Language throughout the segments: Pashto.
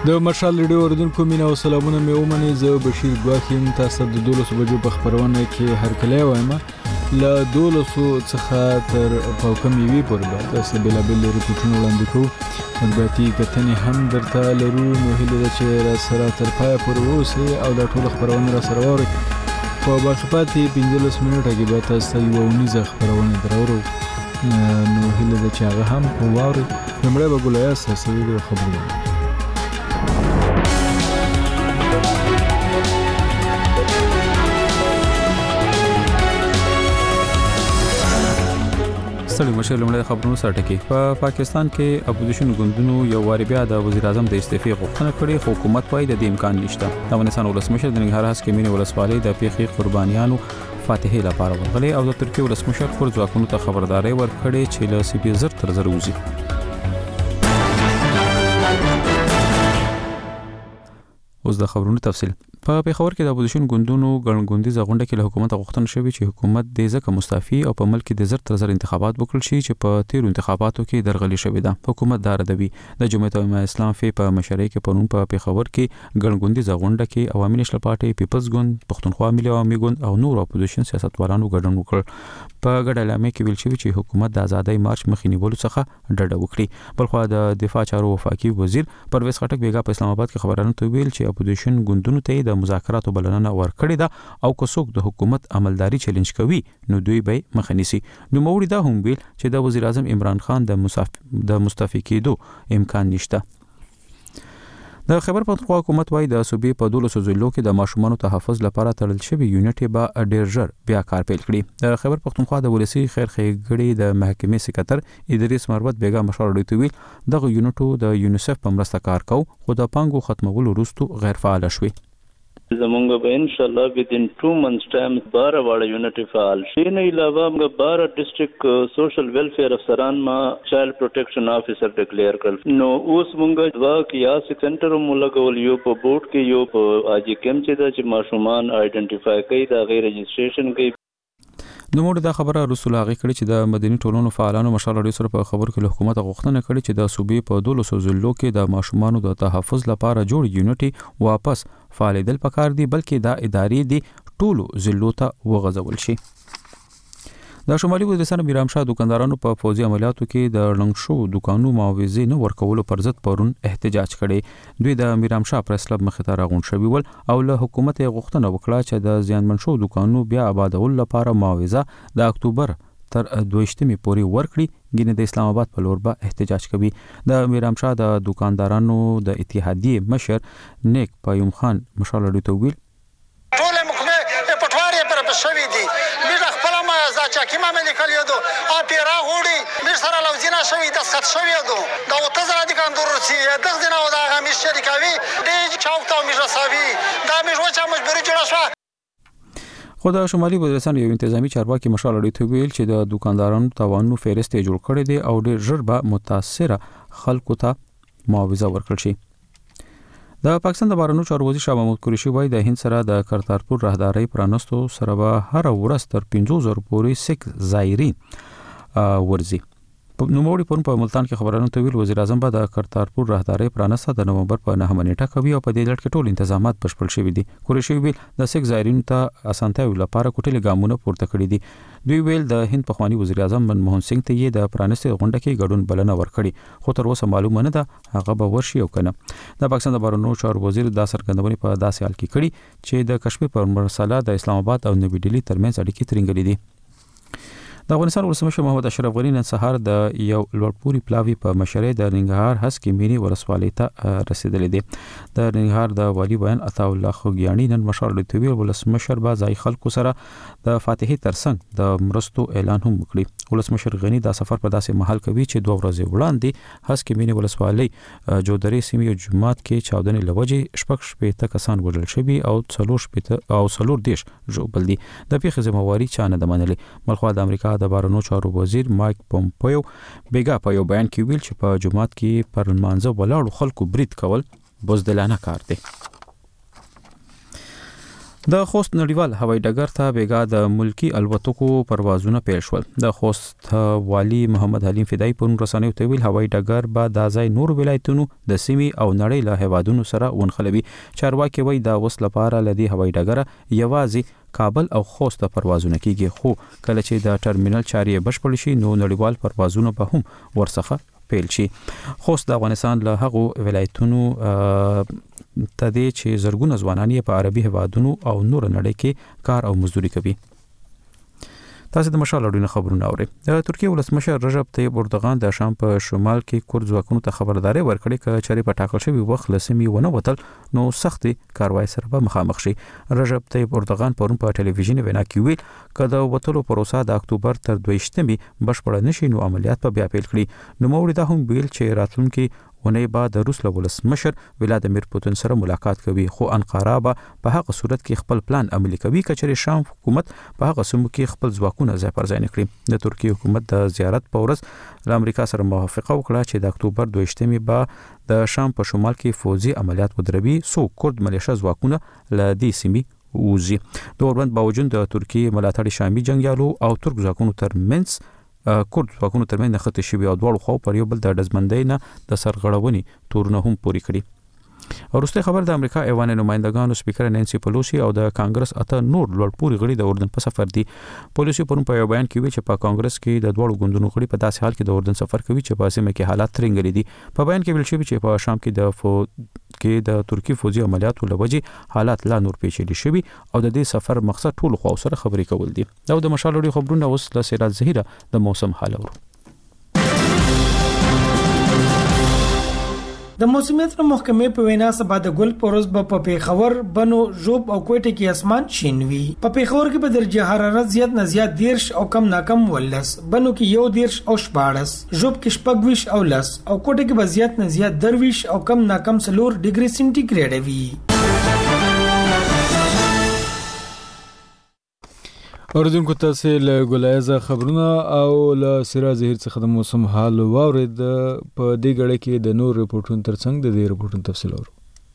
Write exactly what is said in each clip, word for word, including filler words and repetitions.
د مشال ریډیو اوریدونکو مینه او سلامونه مې ومنئ. زه بشیر ګواښ یم. تاسو د دولسو بجو په خپرونه کې هرکلی وایم. له دولسو څخه تر پاوکه میوې پورې به تاسو بېلابېل ریپورټونه وړاندې کوو. مطبوعاتي کتنې هم درته لرو، نو هیله ده چې راسره تر پایه پورې واوسئ او دا ټوله خپرونه راسره واورئ. په باقي پاتې پنځلس منټه کې به تاسو ته یوه اونیزه خپرونه دراوړو، نو هیله ده چې هغه هم واورئ. لومړی به ګل ایاز تاسو د خبرونه. سړي مشر لومړی خبرونو سره ټکی. په پاکستان کې اپوزیشن ګوندونو یو واری بیا د وزیر اعظم د استعفې غوښتنه کړې، خو حکومت وايي د دې امکان نشته. د افغانستان ولسمشر د ننګرهار هسکې مینې ولسوالۍ د پیښې قربانیانو فاتحې لپاره ورغلي او د ترکیې ولسمشر خپل ځواکونو ته خبرداری ورکړې چې له سیپي زر تر زر وځي. اوس د خبرونو تفصیل. په پیښور کې د اپوزیشن ګوندونو ګڼګوندیزه غونډه کې له حکومت غوښتنه شوې چې حکومت د ځکه مستعفي او په ملک کې د زر تر زر انتخابات وکړي شي چې په تیرو انتخاباتو کې درغلي شوې ده. حکومت دا ردوي. د جمعیت علماء اسلام فی په مشرۍ کې پرون په پیښور کې ګڼګوندیزه غونډه کې عوامي نېشنل پارټي، پیپلز ګوند، پښتونخوا ملي عوامي ګوند او نور اپوزیشن سیاستوالانو ګډون وکړ. په ګډه اعلامیه کې ویل شوی چې حکومت د آزادۍ مارچ مخې نیولو څخه ډډه وکړي. بلخوا د دفاع چارو وفاقي وزیر پرویز خټک بیګا په اسلام آباد کې خبرانو ته ویل چې اپوزیشن ګوندونو ته د مذاکراتو بلنه ورکړې ده او که څوک د حکومت عملداري چیلنج کوي نو دوی به مخه نیسي. نو موري دا هم ویل چې د وزیر اعظم عمران خان د د مستعفي کېدو امکان نشته. د خیبر پختونخوا حکومت وايي د صوبې په دولسو ضلعو کې د ماشومانو تحفظ لپاره تړل شوی یونټ به ډېر ژر بیا کار پیل کړي. د خیبر پختونخوا د ولسی خیر ښېګړې د محکمې سکرټر ادریس مربت بیګا مشال ډیټ ویل دغه یونټو د یونیسف په مرسته کار کوي، خو د پانګو ختمولو وروسته غیر فعال شوي. زمونږ به ان شاء الله within two months time بارہ واړه یونټ فعال شي. نه علاوه موږ بارہ ډیسټریکټ سوشل ویلفیر افسران ما چایلډ پروټیکشن افیسر ډیکلیئر کړل. نو اوس موږ دوا کیاس سنټر مو لګول، یو په بورډ کې یو په اجي کم چې د چې ماشومان آئیډنټیفای کوي دا غیر رجسټریشن کوي. نو موږ دا خبره رسول هغه کړي چې د مدني ټولنو فعالانو مشال ډیټ سره په خبر کې له حکومت غوښتنه کړي چې د صوبې په دولسو ضلعو کې د ماشومانو د تحفظ لپاره جوړ یونټ واپس فعالیدل پکار دي، بلکې دا ادارې دي ټولو ضلعو ته وغځول شي. د شمالي وزیرستان میرامشاه دکاندارانو په فوزي عملیاتو کې د ړنګ شو دکانو معاوضې نه ورکولو پر ضد پرون احتجاج کړي. دوی د میرامشاه پریس کلب مخې ته راغونډ شوي ول او له حکومت غوښتنه وکړه چې د زیانمن شو دکانو بیا آبادولو لپاره معاوضه د اکتوبر تر دویشتمې پورې ورکړي. ګینه د اسلام آباد په لور به احتجاج کوي. د میرامشاه د دکاندارانو د اتحادیې مشر نیک پایوم خان مشال ډیټ ویل ټول مخمه پټوارې پر بشوي دي میډه خپل ما ځکه ما ملي کلیو دو ا پیرا غوړي مې سره لوزینا شوی د سخت شوی دو دا وته زرا دي کاندور سي دغه دینه او دا غمی شریکاوي دې چاوک ته مې رساوي دا مې وچا مجبوري جوړه شو. خو د شمالي وزیرستان یو انتظامی چارواکي مشال ډیټ ویل چې د دکاندارانو توانونو فهرست جوړ کړی دی او ډېر ژر به متاثره خلکو ته معاوضه ورکړل شي. د پاکستان د بهرنیو چارو وزیر شاه محمود قریشي وايي د هند سره د کرتارپور راهدارۍ پرانستو سره به هر ورځ تر پنځه زره پورې سیک زایرین ورزي. نو موري پرون په ملتان کې خبرانو ته ویل وزیر اعظم به د کرتارپور راهدارۍ پرانسته د نومبر په نهمه نیټه کوي او په دې لړ کې ټول تنظیمات بشپړ شوي دي. قریشي ویل د سیک زایرین ته اسانتیاوي لپاره کوټلې ګامونه پورته کړي دي. دوی ویل د هند پخوانی وزیر اعظم منموهن سنگ ته یې د پرانستې غونډه کې ګډون بلنه ورکړي، خو تر اوسه معلومه نه ده هغه به ورشي او کنه. د پاکستان د بهرنیو چارو وزیر دا څرګندونې په داسې حال کې کړي چې د کشمیر پر مسله د اسلام آباد او نوی ډیلی ترمنځ اړیکې ترنګلې دي. د افغانستان ولسمشر محمد اشرف غنی نن سهار د یو لوړپوړي پلاوی په مشرۍ د ننګرهار هسکې مینې ولسوالۍ ته رسیدلې دي. د ننګرهار د والي بیان عطا الله خوګیاڼي نن مشال ډیټ ویل ولسمشر به ځای خلکو سره د فاتحې ترڅنګ د مرستو اعلان هم وکړي. ولسمشر غنی دا سفر په داسې محل کوي چې دوه ورځې وړاندې هسکې مینې ولسوالۍ جودرې سیمې او جومات کې چاودنې لوجې شپږ شپېته کسان وژل شوي او څلور شپېته او څلور دېرش ژوبل دي. د پیښې ذمہواري چا نه ده منلې. بلخوا د امریکا د بهرنیو چارو وزیر مایک پومپیو بیګا په یو بیان کې ویل چې په جومات کې پر لمانځه ولاړو خلکو برید کول بزدلانه کار دی. د خوست نړیوال هوایي ډګر ته بیګا د ملکی الوتکو پروازونه پیل شول. د خوست والی محمد حلیم فدای په رسنیو ته ویل هوایي ډګر به د ځای نور ولایتونو د سیمې او نړۍ له هیوادونو سره ونښلوي. چارواکي وایي دا وس لپاره لدی هوایي ډګر یوازې کابل او خوست ته پروازونه کیږي، خو کله چې د ټرمینل چارې بشپړ شي نو نړیوال پروازونه به هم ورڅخه پیل شي. خوست د افغانستان له هغو ولایتونو ته دی چې زرګونه ځوانان یې په عربي هیوادونو او نور نړۍ کې کار او مزدوري کوي. تاسو د مشال اړوند خبرونه اورئ. د ترکیه ولسمشر رجب طیب اردوغان د شام په شمال کې کورد ځواکونو ته خبرداري ورکړې چې چېرې په ټاکل شوی وخت لسمي ونه وتل نو سختي کاروای سره به مخامخ شي. رجب طیب اردوغان پرون په ټلویزیون وینا کې ویل کله وتلو پروسه د اکتوبر تر دویشتمې بشپړ نشي نو عملیات په بیا پیل کړي. نو موري دا هم ویل چې راتلونکي ونی بعد د روس له ولسمشر ولادیمیر پوتین سره ملاقات کوي، خو انقره به په هغه صورت کې خپل پلان عملي کوي کچې شام حکومت په هغه سیمو کې خپل ځواکونه ځای پر ځای نکړي. د ترکیه حکومت د زیارت په ورځ له امریکا سره موافقه وکړه چې د اکتوبر دویشتمې به د شام په شمال کې فوزي عملیات ودروي سو کورد ملیشه ځواکونه له دې سیمې ووزي. د اوربند باوجود د ترکیه ملاتړ شامي جنگیالو او ترک ځواکونو ترمنځ کورد ځواکونو ترمنځ نښتې شوي او دواړو خواو پر یو بل د ډزمندۍ نه د سرغړونې تورونه هم پوري کړي. وروسته خبر د امریکا ایوان نمائندګانو سپیکر نانسی پلوسی او د کانګرس اته نور لوړپوړي غړي د اردن په سفر دي. پولیسو پرون په یو بیان کې ویل چې په کانګرس کې د دوړو ګوندونو غړي په داسې حال کې د اردن سفر کوي چې په سیمه کې حالات ترنګلي دي. په بیان کې ویل شوی چې په شام کې د فو کې د ترکی فوزي عملیاتو لوجې حالات لا نور پیچلي شوي او د دې سفر مقصد ټول خو سره خبرې کول دي. دا د مشالوري خبرونه اوس له سیرات زهیره د موسم حال اورو. د موسمیت محکمې په وینا سبا د ګل پروز په پیښور بنو ژوب او کوټه کې اسمان شین وي. په پیښور کې په درجه حرارت زیات نه زیات دیرش او کم نه کم ولس، بنو کې یو دیرش او شپاړس، ژوب کې شپږویش او لس او کوټه کې به زیات نه زیات درویش او کم نه کم څلور ډیګري سنټیګریډ وي. اوردونکو تاسو له ګلایزه خبرونه او له سیرا زهیر څخه د موسم حال واورید. په دې غړې کې د نور ریپورتونو ترڅنګ د دې ریپورتونو تفصیل اورو.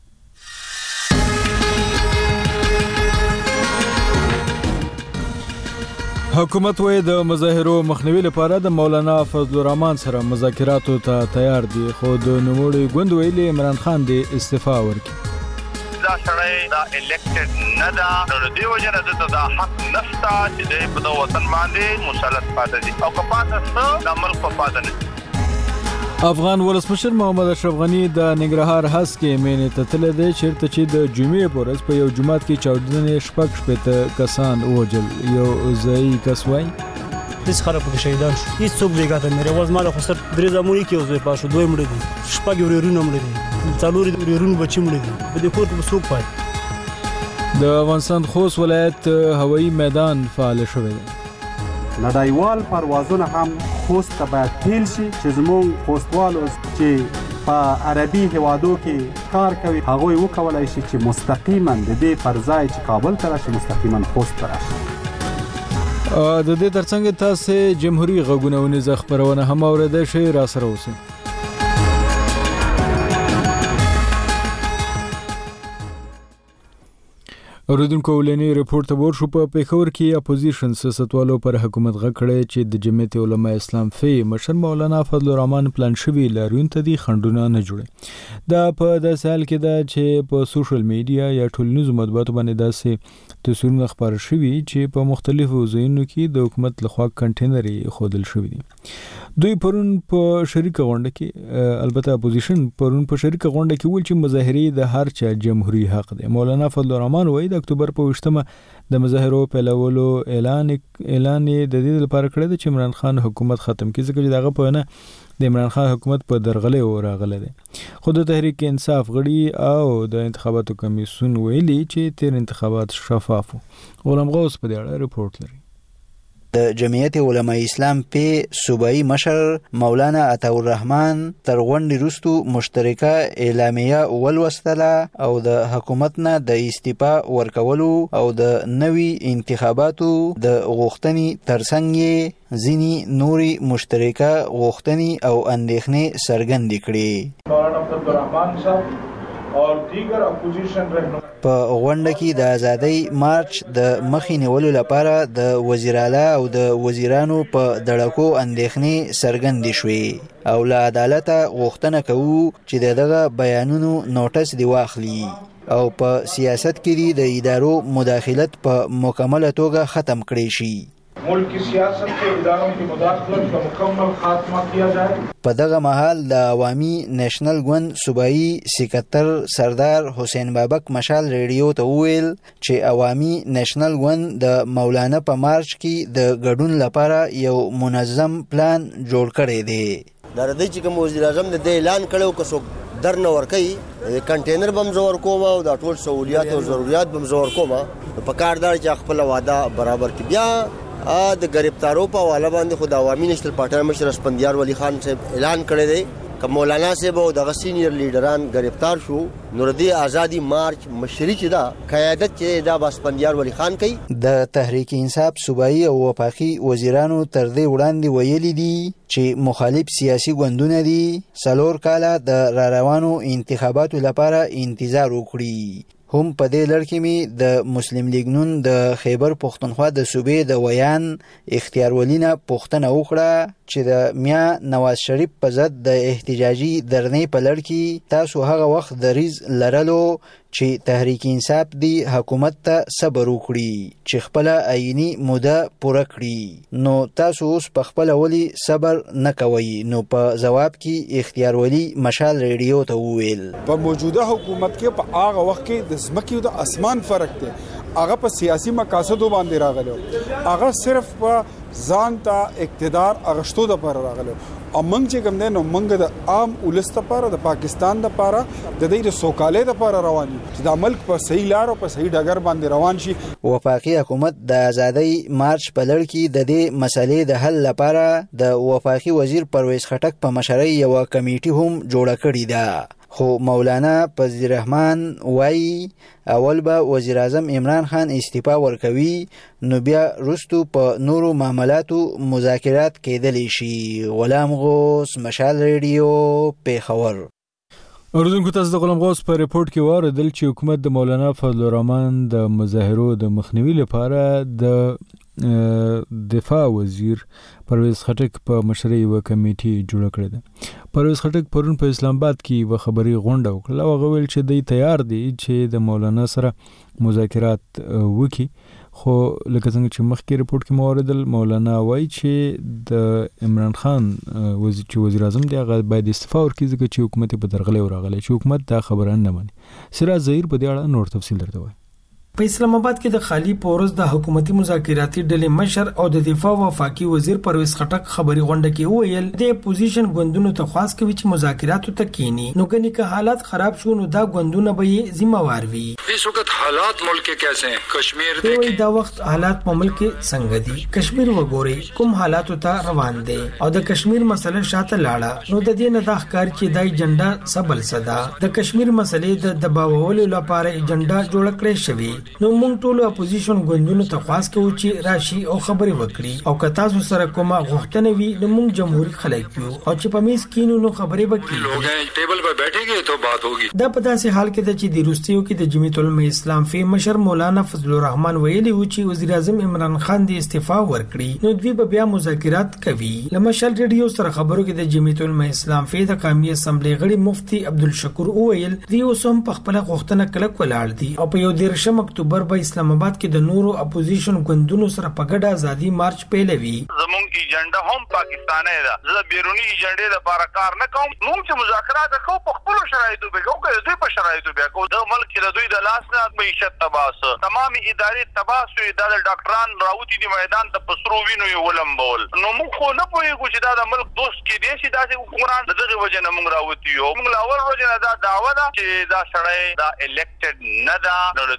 حکومت وایي د مظاهرو مخنیوي لپاره د مولانا فضل الرحمن سره مذاکراتو ته تیار دي، خو د نوموړي ګوند ویلي عمران خان د استعفا ورکړي. دا سړی دا الیکټډ نه دا نو دی وجه نه دا حق نشته چې په د وطن باندې مسلط پاتې دي او کپاته څه د عمل په پاتې نه. افغان ولسمشر محمد اشرف غنی د ننګرهار هسکې مینې ته تللی دی چیرته چې د جمعې په ورځ په یو جومات کې چاودنې شپږ شپېته کسان ووژل. یو ځایي کس وایي هیڅ خلک پکې شهیدان شو، هیڅ څوک بېګا ته نه رواز ماله خو صرف درې زامنې کې اوس بې پاس شو، دوی مړه دي، شپږ ورېرونه مړه دي، څلور ورېرونه بچي مړه دي. په دې کور کې به څوک پاتې. د افغانستان خوست ولایت هوایي میدان فعال شوی دی. نړیوال پروازونه هم خوست ته باید پیل شي چې زموږ خوستوالو چې په عربي هیوادو کې کار کوي هغوی وکولای شي چې مستقیما د دې پر ځای چې کابل ته راشي مستقیما خوست ته راشي. د دې ترڅنګ تاسو جمهوریت غږونه ونیزه خبرونه هم اوریدئ شئ. را سره اوسئ. اوریدونکو ولنی ریپورت ته ورشو. په پیښور کې اپوزیشن سیاستوالو پر حکومت غږ کړی چې د جمعیت علماء اسلام فی مشر مولانا فضل الرحمن پلان شوی لاریون ته دي خندونه نه جوړي. دا په داسې حال کې ده چې په سوشل میډیا یا ټولنیزو مطبوعاتو باندې داسې تصویرونه خپاره شوي چې په مختلفو ځایونو کې د حکومت لخوا کنټینرې ښودل شوي دي. دوی پرون په شریکه غونډه کې البته اپوزیشن پرون په شریکه غونډه کې ویل چې مظاهرې د هر چا جمهوریت حق دی. مولانا فضل الرحمن وایي د اکتوبر په ویشتمه د مظاهرو پیلولو اعلان اعلان د دې لپاره کړی دی چې عمران خان حکومت ختم کړي، ځکه چې دغه په نه د عمران خان حکومت په درغلې راغلی دی. خو د تحریک انصاف غړي او د انتخاباتو کمیسیون ویلي چې تیر انتخابات شفاف وو. غلام غوث په دې اړه ریپورت لري. د جمعیت علماء اسلام په صوبایي مشر مولانا عطاالرحمن تر غونډې وروسته مشترکه اعلامیه ولوستله او د حکومت نه د استعفا ورکولو او د نوي انتخاباتو د غوښتنې ترڅنګ ځینې نوري مشترکه غوښتنې او اندېښنې څرګندې کړې. مولانا عطاالرحمن صاحب और दीगर अपोजिशन रहनुमा په غونډه کې د ازادۍ مارچ د مخې نیولو لپاره د وزیر اعلی او د وزیرانو په دړکو اندېښنې څرګندې شوې او له عدالته غوښتنه کوو چې دغه بیانونو نوټس دی واخلي او په سیاست کې د ادارو مداخلت په مکمله توګه ختم کړي شي. मुल्क की सियासत के इदारों की मुदाखलत का मुकम्मल खात्मा किया जाए. په دغه مهال د عوامي نېشنل ګوند صوبایي سکرټر سردار حسین بابک مشال ریډیو ته وویل چې عوامي نېشنل ګوند د مولانا په مارچ کې د ګډون لپاره یو منظم پلان جوړ کړی دی. د ردی چې کوم وزیر اعظم د اعلان کړو که څوک در نه ورکوي کنټینر بم زور کوم او د ټول سہولیات او ضرورت بم زور کوم په کاردار چې خپل وعده برابر کړي. بیا د گرفتارو په حواله باندې خود عوامي نېشنل پارټي مشر اسفندیار ولی خان صاحب اعلان کړی دی چې مولانا صاحب او د سینیئر لیډران گرفتار شو نو د ازادي مارچ مشري چې دا قیادت چې دا اسفندیار ولی خان کوي. د تحریک انصاف صوبایي او وفاقي وزیرانو تر دې وړاندې ویلي دي چې مخالف سیاسي ګوندونه دي څلور کاله د را روانو انتخاباتو لپاره انتظار وکړي. هم په دې لړ کې می د مسلم لیگ نون د خیبر پښتونخوا د صوبې د ویان اختیار ولینه پښتنه وکړه چې د میا نواز شریف په ضد د احتجاجي درنې په لړ کې تاسو هغه وخت د ریز لرلو چې تحریک انصاف دی حکومت ته صبر وکړي چې خپل عیني موده پوره کړي. نو تاسو اوس په خپل ولی صبر نه کوئ. نو په جواب کې اختیار ولی مشال ریډیو ته وویل په موجوده حکومت کې په هغه وخت کې د ځمکې او د اسمان فرق دی. هغه په سیاسي مقاصدو باندې راغلو. هغه صرف په ځان ته اقتدار اغشتو د پر راغلو. او موږ چې کوم دینو موږ د عام ولست لپاره د پاکستان لپاره د دې د سوکالۍ لپاره روان یو چې د ملک په صحیح لار او په صحیح ډګر باندې روان شي. وفاقي حکومت د ازادۍ مارچ په لړ کې د دې مسلې د حل لپاره د وفاقي وزیر پرویز خټک په مشرۍ یو کمیټي هم جوړه کړې ده. خو مولانا فضل الرحمن وایي اول به وزیر اعظم عمران خان استعفا ورکوي نو بیا وروسته په نورو معاملاتو مذاکرات کېدلی شي. غلام غوث مشال ریډیو پیښور. اوریدونکو تاسو د غلام غوث په ریپورت کې واردل چې حکومت د مولانا فضل الرحمن د مظاهرو د مخنیوي لپاره د دفاع وزیر پرویز خټک په مشرۍ یو کمیټي جوړ کړې ده. پرویز خټک پرون په اسلام آباد کې و خبري غونډه وکړه او ویل چې دوی تیار دي چې د مولانا سره مذاکرات وکړي. خو لکه څنګه چې مخکې ریپورت کې موردل مولانا وایي چې د عمران خان وزیر چې وزیر اعظم دی هغه باید استعفا ورکړي ځکه چې حکومت په درغلې ورغلی چې حکومت دا خبره نه مني. سراج ظهیر په دې اړه نور تفصیل درته وایي. په اسلام آباد کې د خالی پورز د حکومتي مذاکراتي ډلې مشر او د دفاع وفاقي وزیر پرویز خټک خبري غونډه کې وویل د اپوزیشن ګوندونو ته خاص کوي چې مذاکراتو ته کینی نو کني که حالات خراب شو نو دا ګوندونه به ذمہوار وي. اس وخت حالات ملک کې کیسے ہیں کشمیر دیکھیں دا وخت حالات په ملک کې څنګه دي کشمیر وګوري کوم حالات ته روان دي او د کشمیر مسله شاته لاړه نو د دې نه د ښکار چې د ایجنډا سبل صدا د کشمیر مسلې د دباوولو لپاره ایجنډا جوړ کړی شوی. نو موږ ټول اپوزیشن ګوندونو ته خاص کوو چې راشي او خبرې وکړي او که تاسو سره کومه غوښتنه وي نو موږ جمهوریت خلک یو او چې په میز کینو نو خبرې وکړي لوګ ټیبل پر بیٹھेंगे تو بات ہوگی. دا په داسې حال کې د چې د روسیو کې د جمعیت العلماء اسلام فی مشر مولانا فضل الرحمن ویلي و چې وزیر اعظم عمران خان د استعفا ورکړي نو دوی به بیا مذاکرات کوي. لمشل ریډیو سره خبرو کې د جمعیت العلماء اسلام فی د قومي اسمبلی غړي مفتی عبدالشکور اویل دی اوسم په خپل غوښتنه کلک ولاړ دي او په یو دیرشم اکتوبر په اسلام آباد کې د نورو اپوزیشن ګوندونو سره په ګډه ازادي مارچ پیلوي. زمونږ ایجنډا هم پاکستاني ده. زه بیرونی ایجنډې لپاره کار نه کوم. موږ چې مذاکرات کوو په خپل شرایطو به کوو که دوی په شرایطو به کوو. د ملک د دوی د لاس نه معیشت تباس تمامي ادارې تباس وي. دا د ډاکټران راوتی دي میدان ته پسرو وینو یو ولمبول. نو موږ خو نه پوهیږو چې دا د ملک دوست کې دي چې داسې حکمران دغه وجه نه موږ راوتی یو. موږ لاول وجه دا دعوه ده چې دا سړی دا الیکټډ نه ده. نو د دې وجه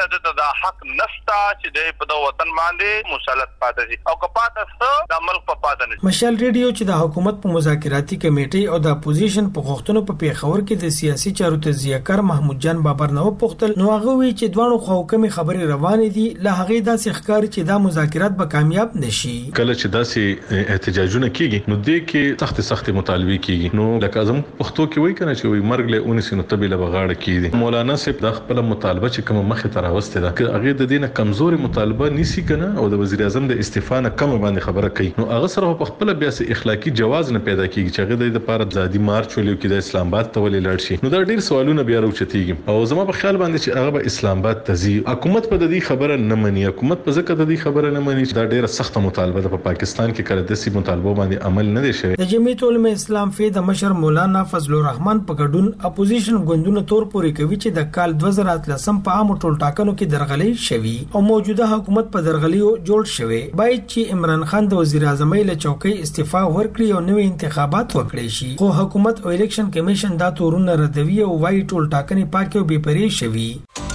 وجنه د د حق نستا چې د په د وطن باندې مسلط پاتې شي او که پاتې سه د ملک په پاتې نه. مشال ریډیو چې د حکومت په مذاکراتي کمیټې او د اپوزیشن په غوښتنو په پیښور کې د سیاسي چارو تجزیه کار محمود جان بابر نو پختل نو هغه وی چې دوه خو کومې خبرې روانې دي له هغه داسې ښکار چې دا مذاکرات به کامیاب نشي. کله چې داسې احتجاجونه کیږي نو د کې سخت سخت مطالبه کیږي نو لکه اعظم پښتو کې وایي کنه چې وي مرګ له اونې سينو تبي له بغاړه کیږي. مولانا صاحب د خپل مطالبه چې کوم مخه تر اوسته ده که هغه د دینه کمزوري مطالبه نيسي کنه او د وزیر اعظم د استعفا نه کم باندې خبره کوي نو هغه سره په خپل بیا سي اخلاقی جواز نه پیدا کیږي چې هغه د لپاره ځادي مارچ ولې کې د اسلام آباد ته ولې لاړ شي. نو دا ډیر سوالونه بیا راوچتيږي او زما په خیال باندې چې هغه به اسلام آباد تزي حکومت په دې خبره نه مني. حکومت په ځکه د دې خبره نه مني چې دا ډیره سخت مطالبه ده په پاکستان کې کړه د سي مطالبه باندې عمل نه دی شوی. د جمعیت علماء اسلام فی د مشر مولانا فضل الرحمن په ګډون اپوزیشن ګوندونو تور پورې کوي چې د کال دوه زره اتلسم په عام ټول ټاکنو کې درغلي شوی او موجوده حکومت په درغلیو جوړ شوی. باید چې عمران خان د وزیر اعظم له چوکۍ استعفا ورکړي او نوې انتخابات وکړي شي خو حکومت او الیکشن کمیشن دا تورونه ردوي او وايي ټول ټاکنې پاکي او بې پرې شوی.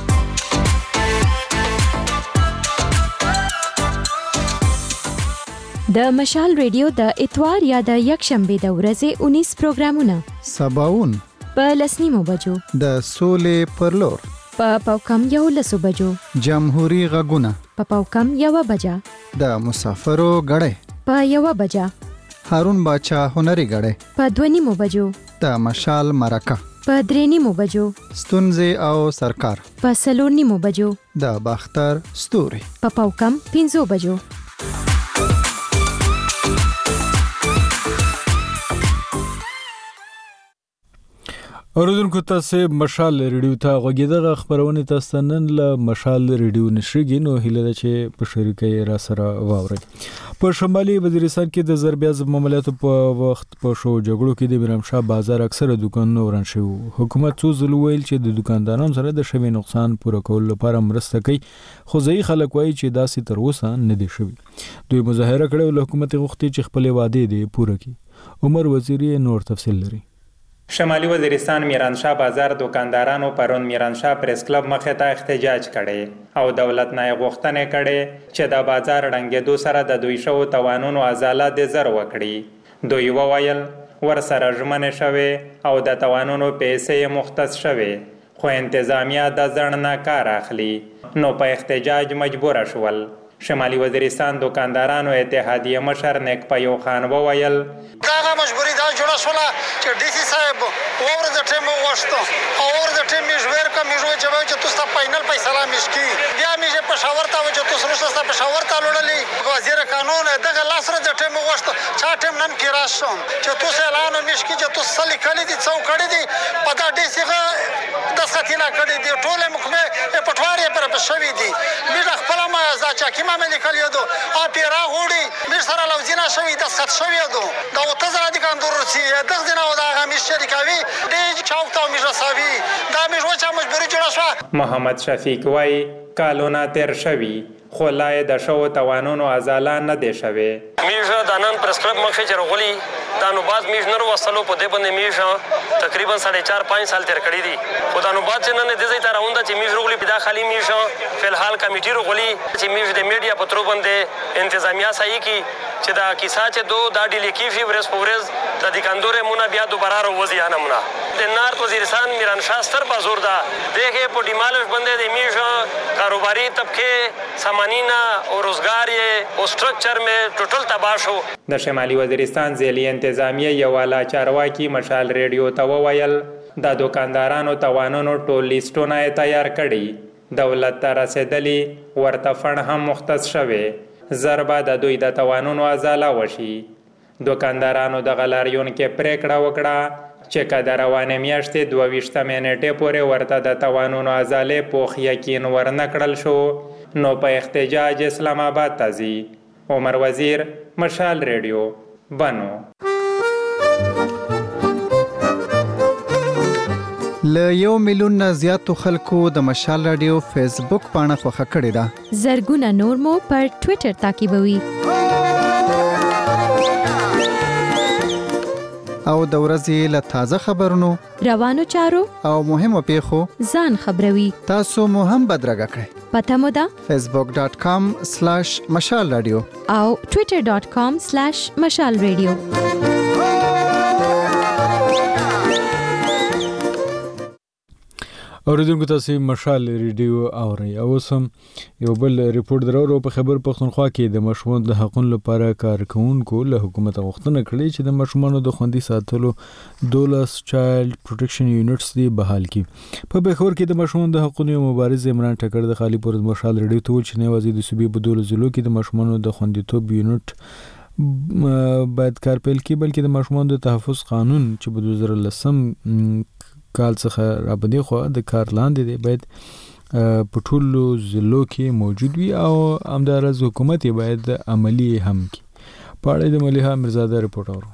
د مشال ریډیو د اتوار یا د یکشنبه د ورځې اونیس پروګرامونه سباون په لسنیمو بجو د سولې پرلور په پاوکم یو لسو بجو جمهوریت غږونه په پاوکم یو بجا د مسافرو غړې په یو بجا هارون باچا هنري غړې په دونیمو بجو د مشال مرکه په درېنیمو بجو ستونزې او سرکار په سلورنیمو بجو د باختر ستوري په پاوکم پنځو بجو. اوریدونکو تاسو مشال ریډیو ته غوږیدغه خبرونه تاسو نن له مشال ریډیو نشریږي نو هیله ده چې په شریکۍ را سره واورئ. په شمالي وزیرستان کې د ضربیاز معاملاتو په وخت په شو جګړو کې د میرمشاه بازار اکثره دکانونه وران شوي. حکومت څو ځله ویل چې د دکاندارانو سره د شوي نقصان پوره کولو لپاره مرسته کوي خو ځایي خلک وایي چې داسې تر اوسه نه دی شوی. دوی مظاهره کړې او له حکومت غوښتي چې خپل وعده دي پوره کړي. عمر وزیری نور تفصیل لري. شمالي وزیرستان میرانشاه بازار دکاندارانو پرون میرانشاه پریس کلب مخې ته احتجاج کړي او دولت نه غوښتنه کړي چې د بازار ړنګېدو سره د دوی شو توانونو ازاله د زر وکړي. دوی وویل ورسره ژمنه شوي او د توانونو پیسې مختص شوي خو انتظامیه د ځړ نه کار اخلي نو په احتجاج مجبور شول. شمالي وزیرستان دکاندارانو اتحادیه مشر نیک پیو خان وویل دا مجبوری دا جوړه شوله چې ډي سي صاحب اور د ټیم وغوښتو او اور د ټیم میژور کا میژو چې چې تاسو فائنل فیصله مشکی بیا میژه پېښور ته چې تاسو رسته پېښور ته لړلې وزیر قانون دغه لاسره د ټیم وغوښتو چا ټیم نن کې راشم چې تاسو اعلان مشکی چې تاسو سلی کړی دي څو کړی دي پتا ډي سي د ساتینا کړی دي ټول مخمه پټواري پر بشوي دي میژه خپل ما ځکه کی ما ملي کړی دو ا پیرا هوډي میر سره لوزینا شوی د سات شوی دو دا وته زرا دي کاندور سي دغه دینه او دا غمی شریکاوي د چاوتا میژه ساوي دا میژه چا مجبوری جوړه شو. محمد شفیق وای کالونه تیر شوی خو لای د شو توانونو ازاله نه دی شوی. میژه د نن پرس کلب مخې چرغولي دا نو باز میژ نور وصلو په دې باندې میژه تقریبا ساڑھے چار پانچ سال تیر کړی دي خو دا نو باز چې نن دې ځای ته راونده چې میژ رغولي په داخلي میژه فلحال کمیټي رغولي چې میژ د میډیا په تر باندې انتظامیه صحیح کی چې دا کیسه چې دو دا ډیلی کیفي ورس پورز د دکاندورې مونږ بیا دوباره روزي انه مونږ د نارت وزیرستان میرانشاه ستر بازور دا دغه په ډیمالش باندې د میژه کاروباري طبقه سامانینا او روزګار یې او سټرکچر مې ټوټل تباہ شو. د شمالي وزیرستان ځلې انتظامیه یو والا چارواکي مشال ریډیو ته وویل د دکاندارانو توانونو ټول لیستونه تیار کړي دولت ته رسیدلی ورته فند هم مختص شوی ضربه د دوی د توانونو ازاله وشي. دکاندارانو د غلاریون کې پریکړه وکړه چې کله روانه میاشتې دوه ویشتمه نیټه پورې ورته د توانونو ازاله پوخ یقین ورنکړل شو نو په احتجاج اسلام آباد ته ځي. عمر وزیر مشال ریډیو بنو. ل یو میلیون نه زیاتو خلکو د مشال رادیو فیسبوک پاڼه خوښه کړې ده. زرګونه نور مو پر ټوئیټر تعقیبوي او د ورځې له تازه خبرونو روانو چارو او مهمو پیښو ځان خبروي. تاسو مو هم بدرګه کړئ. پته مو ده facebook dot com slash مشال رادیو او twitter dot com slash مشال رادیو. اوریدونکو تاسو مشال ریډیو اورئ. او سم یو بل ریپورت درو په خبر پښتونخوا کې د مشروع د حقوقو لپاره کارکونکو له حکومت غوښتنه کړې چې د مشروعانو د خوندي ساتلو دولس چایلډ پروټیکشن یونټس دی بحال کړي. په بخور کې د مشروع د حقوقو مبارز عمران ټکر د خالی پور مشال ریډیو ته چې نه وازي د صوبې په دولس ضلعو کې د مشروعانو د خوندیتوب یونټ باید کار پیل کړي، بلکې د مشروعانو د تحفظ قانون چې په دوه زره لسم کال څخه را باندې خو د کار لاندې دی باید په ټولو ضلعو کې موجود وي او همدارس حکومت یې باید عملی هم کړي. په اړه د مليحه مرزاده رپورټ اورو.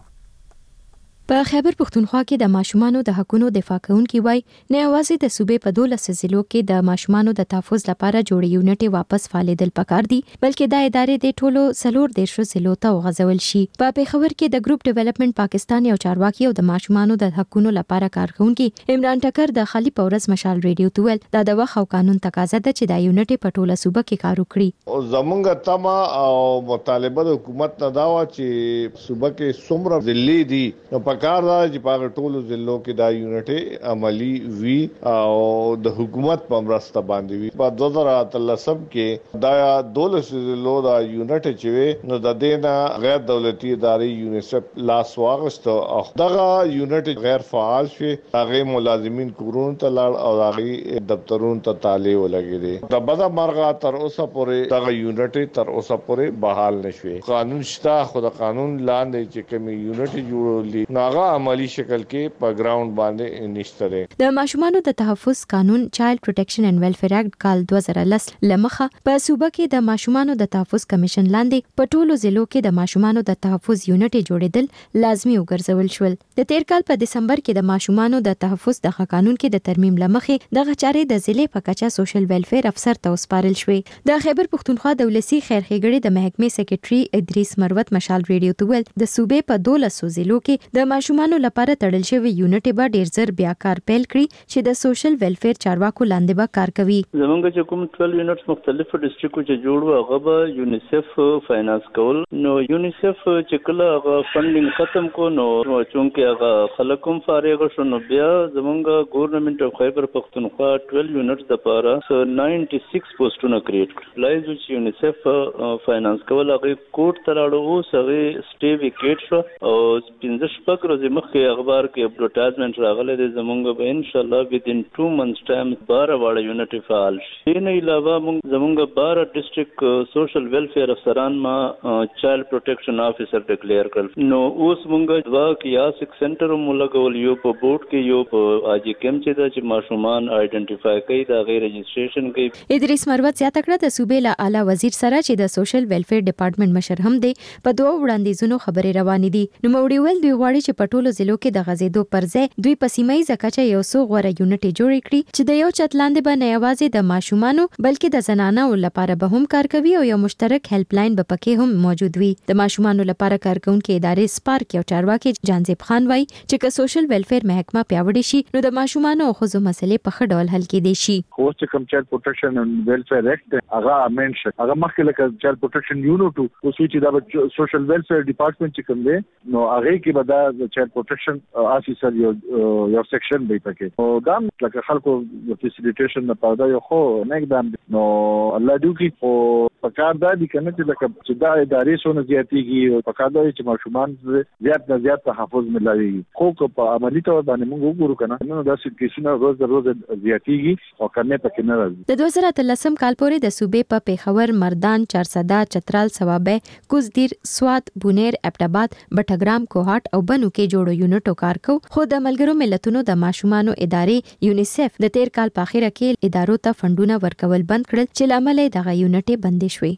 په خیبر پښتونخوا کې د ماشومانو د حقوقو دفاع کوونکي وای نه یوازې د صوبې په دولس ضلعو کې د ماشومانو د تحفظ لپاره جوړ یونټ واپس فعالیدل پکار دي، بلکې د ادارې د ټولو سلور دیشو ضلعو ته وغځول شي. په پیښور کې د ګروپ ډیولپمنٹ پاکستان یو چارواکي او د ماشومانو د حقوقو لپاره کارکونکي عمران ټکر د خالی پورز مشال ریډیو ته ویل دا د وخت او قانون تقاضا ده چې د یونټ په ټوله صوبه کې کار وکړي. او زمونږ تما او مطالبه د حکومت نه دا و چې صوبه کې څومره ضلع دي نو پکار دا چې په ټولو ضلعو کې دا یونټ عملی وی او د حکومت په مرسته باندې وی. په دوه زره اتلسم کې دا دولس ضلعو دا یونټ چې نو د دینه غیر دولتي ادارې یونیسف لاس واغست او دغه یونټ غیر فعال شي، هغه ملازمین کورونو ته لاړ او هغه دفترونو ته تاله ولګي دي. د بده مرغه تر اوسه پورې دغه یونټ تر اوسه پورې بحال نشوي. قانون شته خو د قانون لاندې چې کوم یونټ جوړولي ناغه عملی شکل کې په ګراوند باندې نشته دی. د ماشومانو د تحفظ قانون چایلډ پروټیکشن اینڈ ویلفیر اکټ کال دوه زره لس لمخه په صوبه کې د ماشومانو د تحفظ کمیشن لاندې په ټولو ضلعو کې د ماشومانو د تحفظ یونټ جوړیدل لازمي وګرځول شول. د تیر کال په دسمبر کې د ماشومانو د تحفظ د قانون کې د ترمیم لمخې دغه چارې د ضلع په کچه سوشل ویلفیر افسر ته وسپارل شوې. د خیبر پښتونخوا د ولسی خیرخېګړې د محکمې سیکریټري ادریس مروت مشال ریډیو ته ویل د صوبې په دولس ضلعو کې د ماشومانو لپاره تړل شوی یونټ به ډیر زر بیا کار پیل کړي چې د سوشل ویلفیر چارواکو لاندې به کار کوي. زمونږ چې کوم ټول یونټس مختلفو ډیسټریکټو چې جوړ هغه به یونیسف فاینانس کول. نو یونیسف چې کله هغه فندینګ ختم کو نو چونکه هغه خلکم فارغ شو نو بیا زمونږ ګورنمنت اف خیبر پښتونخوا ټول یونټس لپاره نننټي سکس پوسټونه کریټ کړل. لایز چې یونیسف فاینانس کول هغه کوټ تراړو اوس هغه سټي وکټ شو او پنځه شپږ ورځې مخکې اخبار کې اډورټایزمنت راغلی دی زمونږ به ان شاء الله within two months time بارہ واړه یونټ فعال شي. نه علاوه موږ زمونږ بارہ ډیسټریکټ سوشل ویلفیر افسران ما چایلډ پروټیکشن افیسر ډیکلیئر کړل. نو اوس موږ دوا کې یا سک سنټر مو لګول یو په بورډ کې یو په اجي کم چې دا چې ماشومان آئیډنټیفای کوي دا غیر رجسټریشن کوي. ادریس مروت زیاته کړه د صوبې له اعلی وزیر سره چې د سوشل ویلفیر ډپارټمنټ مشر هم دی په دوه وړاندیزونو خبرې روانې دي. نو موړي ول دوی غواړي چې په ټولو ضلعو کې د غزیدو پر ځای دوی په سیمایي کچه یو څو غوره یونټ جوړ کړي چې د یو چت لاندې به نه یوازې د ماشومانو بلکې د زنانو لپاره به هم کار کوي او یو مشترک هیلپ لاین به پکې هم موجود وي. د ماشومانو لپاره کارکونکو ادارې سپارک یو چارواکي جانزیب خان وایي چې که سوشل ویلفیر محکمه پیاوړې شي نو د ماشومانو او ښځو مسلې په ښه ډول حل کېدای شي. خو چې کوم چایلډ پروټیکشن اینډ ویلفیر اکټ هغه امند شي هغه مخکې لکه چایلډ پروټیکشن یونټ او چې دا سوشل ویلفیر ډپارټمنټ چې کوم دی نو هغه کې به دا چایلډ پروټیکشن افیسر یو یو سیکشن دی پکې او دا لکه خلکو فیسیلیټیشن نه پاده یو خو نه اقدام نو الله دې کی خو پکار دا دي کنه چې لکه چې دا ادارې سونه زیاتېږي او پکار دا چې ماشومان زیات نه زیات تحفظ ملایي خو په عملی تور باندې موږ وګورو کنه نو دا سټیشن روز د روز زیاتېږي او کنه پکې نه راځي. د دوه زره اتلسم کال پورې د صوبې په پیښور، مردان، چارسدا، چترال، سوابه، کوزدیر، سوات، بونیر، اپټاباد، بټګرام، کوهاټ او بنو کې جوړو یونټو کار کو. خو د ملګرو ملتونو د ماشومانو ادارې یونیسف د تیر کال په اخره کې ادارو ته فندونه ورکول بند کړل چې لامل یې دغه یونټ بندي شوې.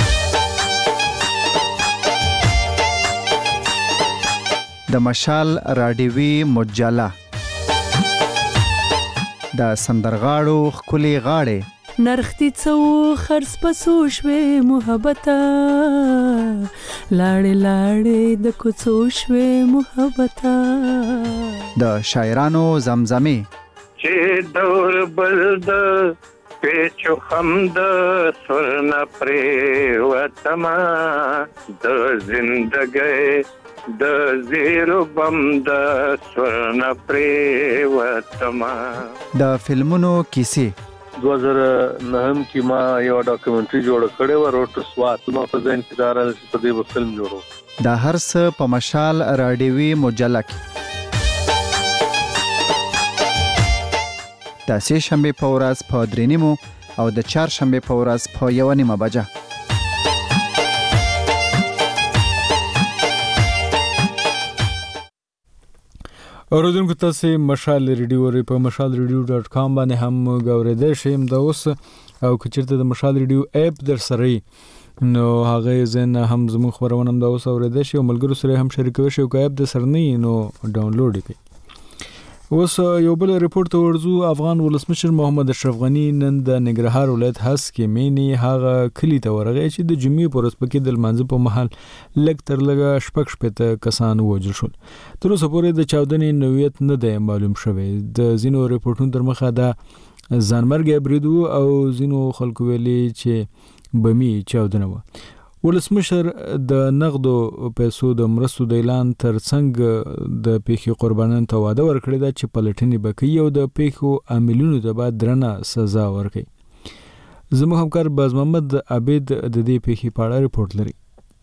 د مشال راډیوي مجله د سندرغاړو خولي غاړې نرختی څو خرڅ پسو شوي محبته لاړې لاړې د کوڅو شوي محبته د شاعرانو زمزمه چې دور بل د پیچو خم د سرنا پریوتما د زندګۍ د زیرو بم د سرنا پریوتما. د فلمونو کیسې دو هزار نه کې ما یو ډاکومنټري جوړ کړی و روټ سوات ما په ځین کې دار په دې فلم جوړو. دا هر څه په مشال رادیوي مجله کې د سه شنبه په ورځ په درې نیمو او د چهار شنبه په ورځ په یو نیمه بجه. اوریدونکو تاسو مشال ریډیو ری په مشال ریډیو ډاټ کام باندې هم غوړېدای شئ د اوس او کچرته د مشال ریډیو اپ در سره نو هغه زین هم زموږ خبرونه د اوس اوریدای شئ او ملګرو سره هم شریکوي شئ او اپ د سرنی نو ډاونلوډ کړئ. اوس یو بل ریپورت ته ورځو. افغان ولسمشر محمد اشرف غنی نن د ننګرهار ولایت هسک مینی هغه کلی ته ورغی چې د جمعې پر ورځ پکې د لمانځه په مهال لږ تر لږه شپږ شپېته کسان ووژل شول. تر اوسه پورې د چاودنې نوعیت نه دی معلوم شوی. د ځینو ریپورتونو تر مخه دا ځانمرګي برید او ځینو خلکو ویلي چې بمي چاودنه و. ولسمشر د نغدو پیسو د مرستو د اعلان ترڅنګ د پیښې قربانیانو ته وعده ورکړې ده چې پلټنې به کوي او د پیښو عاملینو ته به درنه سزا ورکړي. زموږ همکار باز محمد عبید د دې پیښې په اړه ریپورت لري.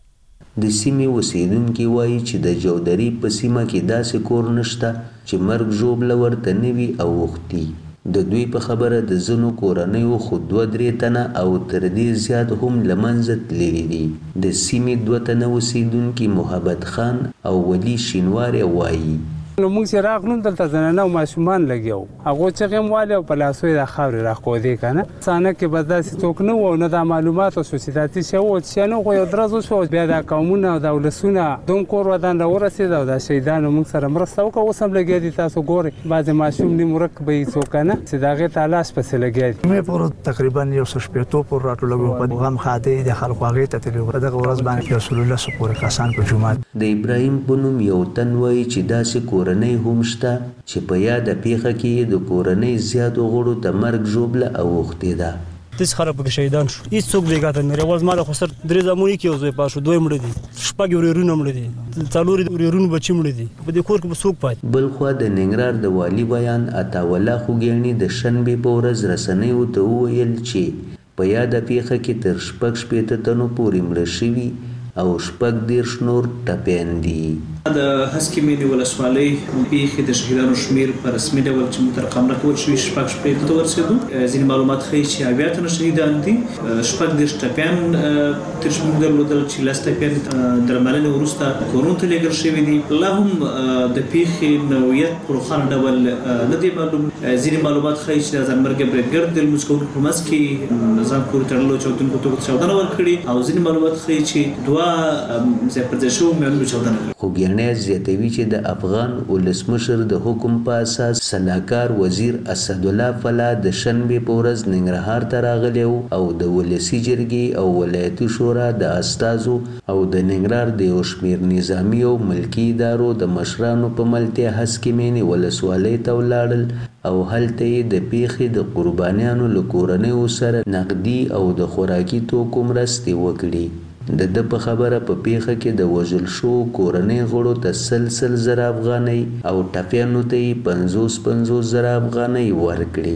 د سیمې اوسیدونکي وایي چې د جودري په سیمه کې داسې کور نشته چې مرګ ژوبله ورته نه وي او وختي. د دوی په خبره د ځینو کورنیو خو دوه درې تنه او تر دې زیات هم له منځه تللي دي. د سیمې دوه تنه اوسیدونکي محبت خان او ولی شینواری وایي نو موږ چې راغلو دلته زنانه او ماشومان لګیو هغه چې هم والي او په لاسو یې د خاورې راښودې کنه څانه کې به داسې څوک نه و نه د معلومات او سوسیتاتي شی و چې نه خو یو درز وشو بیا د قومونه او د ولسونه دوم کور ودان راورسېد او د شهیدانو موږ سره مرسته وکړه. اوس هم لګیا دي تاسو ګورئ بعضې ماشوم نیم ورک به یې څوک نه چې د هغې تلاش پسې لګیا دي. مې پورې تقریبا یو څه شپېتو پورې راټولوي په غم خاطر د خلکو هغې ته تللي په دغه ورځ باندې رسول الله صلی الله علیه کسان په جومات. د ابراهیم په نوم یو تن وایي چې داسې کورنۍ هم شته چې په یاده پیښه کې د کورنۍ زیاتو غړو ته مرګ ژوبله اوښتې ده. داسې خلک پکې شهیدان شو. هېڅوک بېګا ته نه لري. اول زما له خو سر درې زامنو کې یو ځای پات شو، دوی مړه دي، شپږ ورېرونه مړه دي، څلور ورېرونو بچي مړه دي. په دې کور کې به څوک پاتې. بل خوا د ننګرهار د والي بیان عطاالله خوږیاڼي د شنبې په ورځ رسنیو ته وویل چې په یاده پیښه کې تر شپږ شپېته تنو پورې مړه شوي او شپږ دېرش نور ټپیان دي. د هسکې مینې ولسوالۍ پیښې د شهیدانو شمېر په رسمي ډول چې موږ ته رقم راکول شوي شپږ شپېته ته ورسېدو. ځینې معلومات ښیي چې اویا تنه شهیدان دي، شپږ دېرش ټپیان تېر شپه موږ درلودل چې لس ټپیان درملنې وروسته کورونو ته لېږل شوي دي. لا هم د پیښې نوعیت په روښانه ډول نه دی معلوم. ځینې معلومات ښیي چې د ځانمرګي بریدګر د لمونځ کوونکو په منځ کې ځان پورې تړلو چاودنو په توګه چاودنه ورکړې او ځینې معلومات ښیي چې دوه ځای پر ځای شوو میرمنو چاودنه کړې. خوږیاڼي زیاتوي چې د افغان ولسمشر د حکم په اساس سلاکار وزیر اسدالله فلا د شنبې په ورځ ننګرهار ته راغلی او د ولسي جرګې او ولایتي شورا د استازو او د ننګرهار د یو شمېر نظامي او ملکي ادارو د مشرانو په ملتیا هسکې مینې ولسوالۍ ته ولاړل او هلته یې د پیښې د قربانیانو له کورنیو سره نقدي او د خوراکي توکو مرستې وکړي. د ده په خبره په پیښه کې د وژل شوو کورنۍ غړو ته سل سل زره افغانۍ او ټپیانو ته یې پنځوس پنځوس زره افغانۍ ورکړي.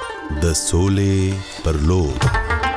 د سولې پر لور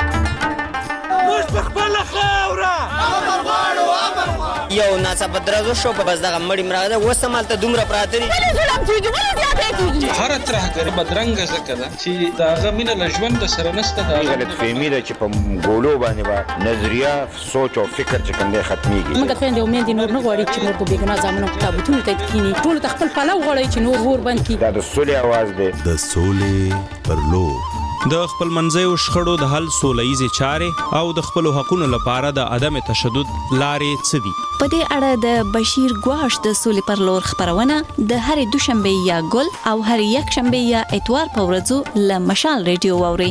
یو ناڅاپه درز وشو په بس دغه مړي مراغله اوس هم هلته دومره پراته دي. هره ترهګري بدرنګه ځکه ده چې د هغه مینه له ژونده سره نشته. د غلطفهمي ده چې په ګولو باندې به نظریه سوچ او فکر چې کوم دی ختمیږي. موږ خویندې او میندې نور نه غواړي چې نور په بېګناه زامنو په تابوتونو ته کښېني. ټولو ته خپل پلو غواړي چې نور اور بند کړي. دا د سولې اواز دی. د سولې پر لور د خپل منځیو شخړو د حل سولهییزې چارې او د خپلو حقونو لپاره د عدم تشدد لارې څه دي؟ په دې اړه د بشیر ګواش د سولې پر لور خپرونه د هرې دوشنبې یا ګل او هرې یکشنبې یا اتوار په ورځو له مشال ریډیو واورئ.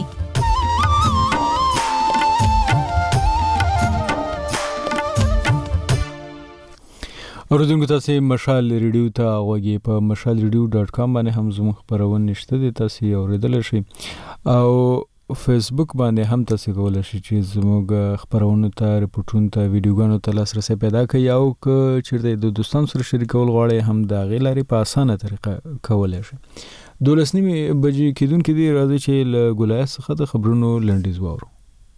اوریدونکو تاسو مشال ریډیو ته غوږی په مشال ریډیو ډاټ کام باندې هم زموږ خبرونه نشته دي، تاسو یې اوریدل شئ. او فیسبوک باندې هم تاسو کولای شئ چې زموږ خبرونه ته ریپورتونو ته ویډیوګانو ته لاسرسي پیدا کړئ او که چیرته د دوستانو سره شریکول غواړئ هم د هغې لارې په اسانه طریقه کولی شئ. دولس نیمې بجې کېدونکې دي، راځئ چې له ګولایه څخه د خبرونو لنډیز واورو.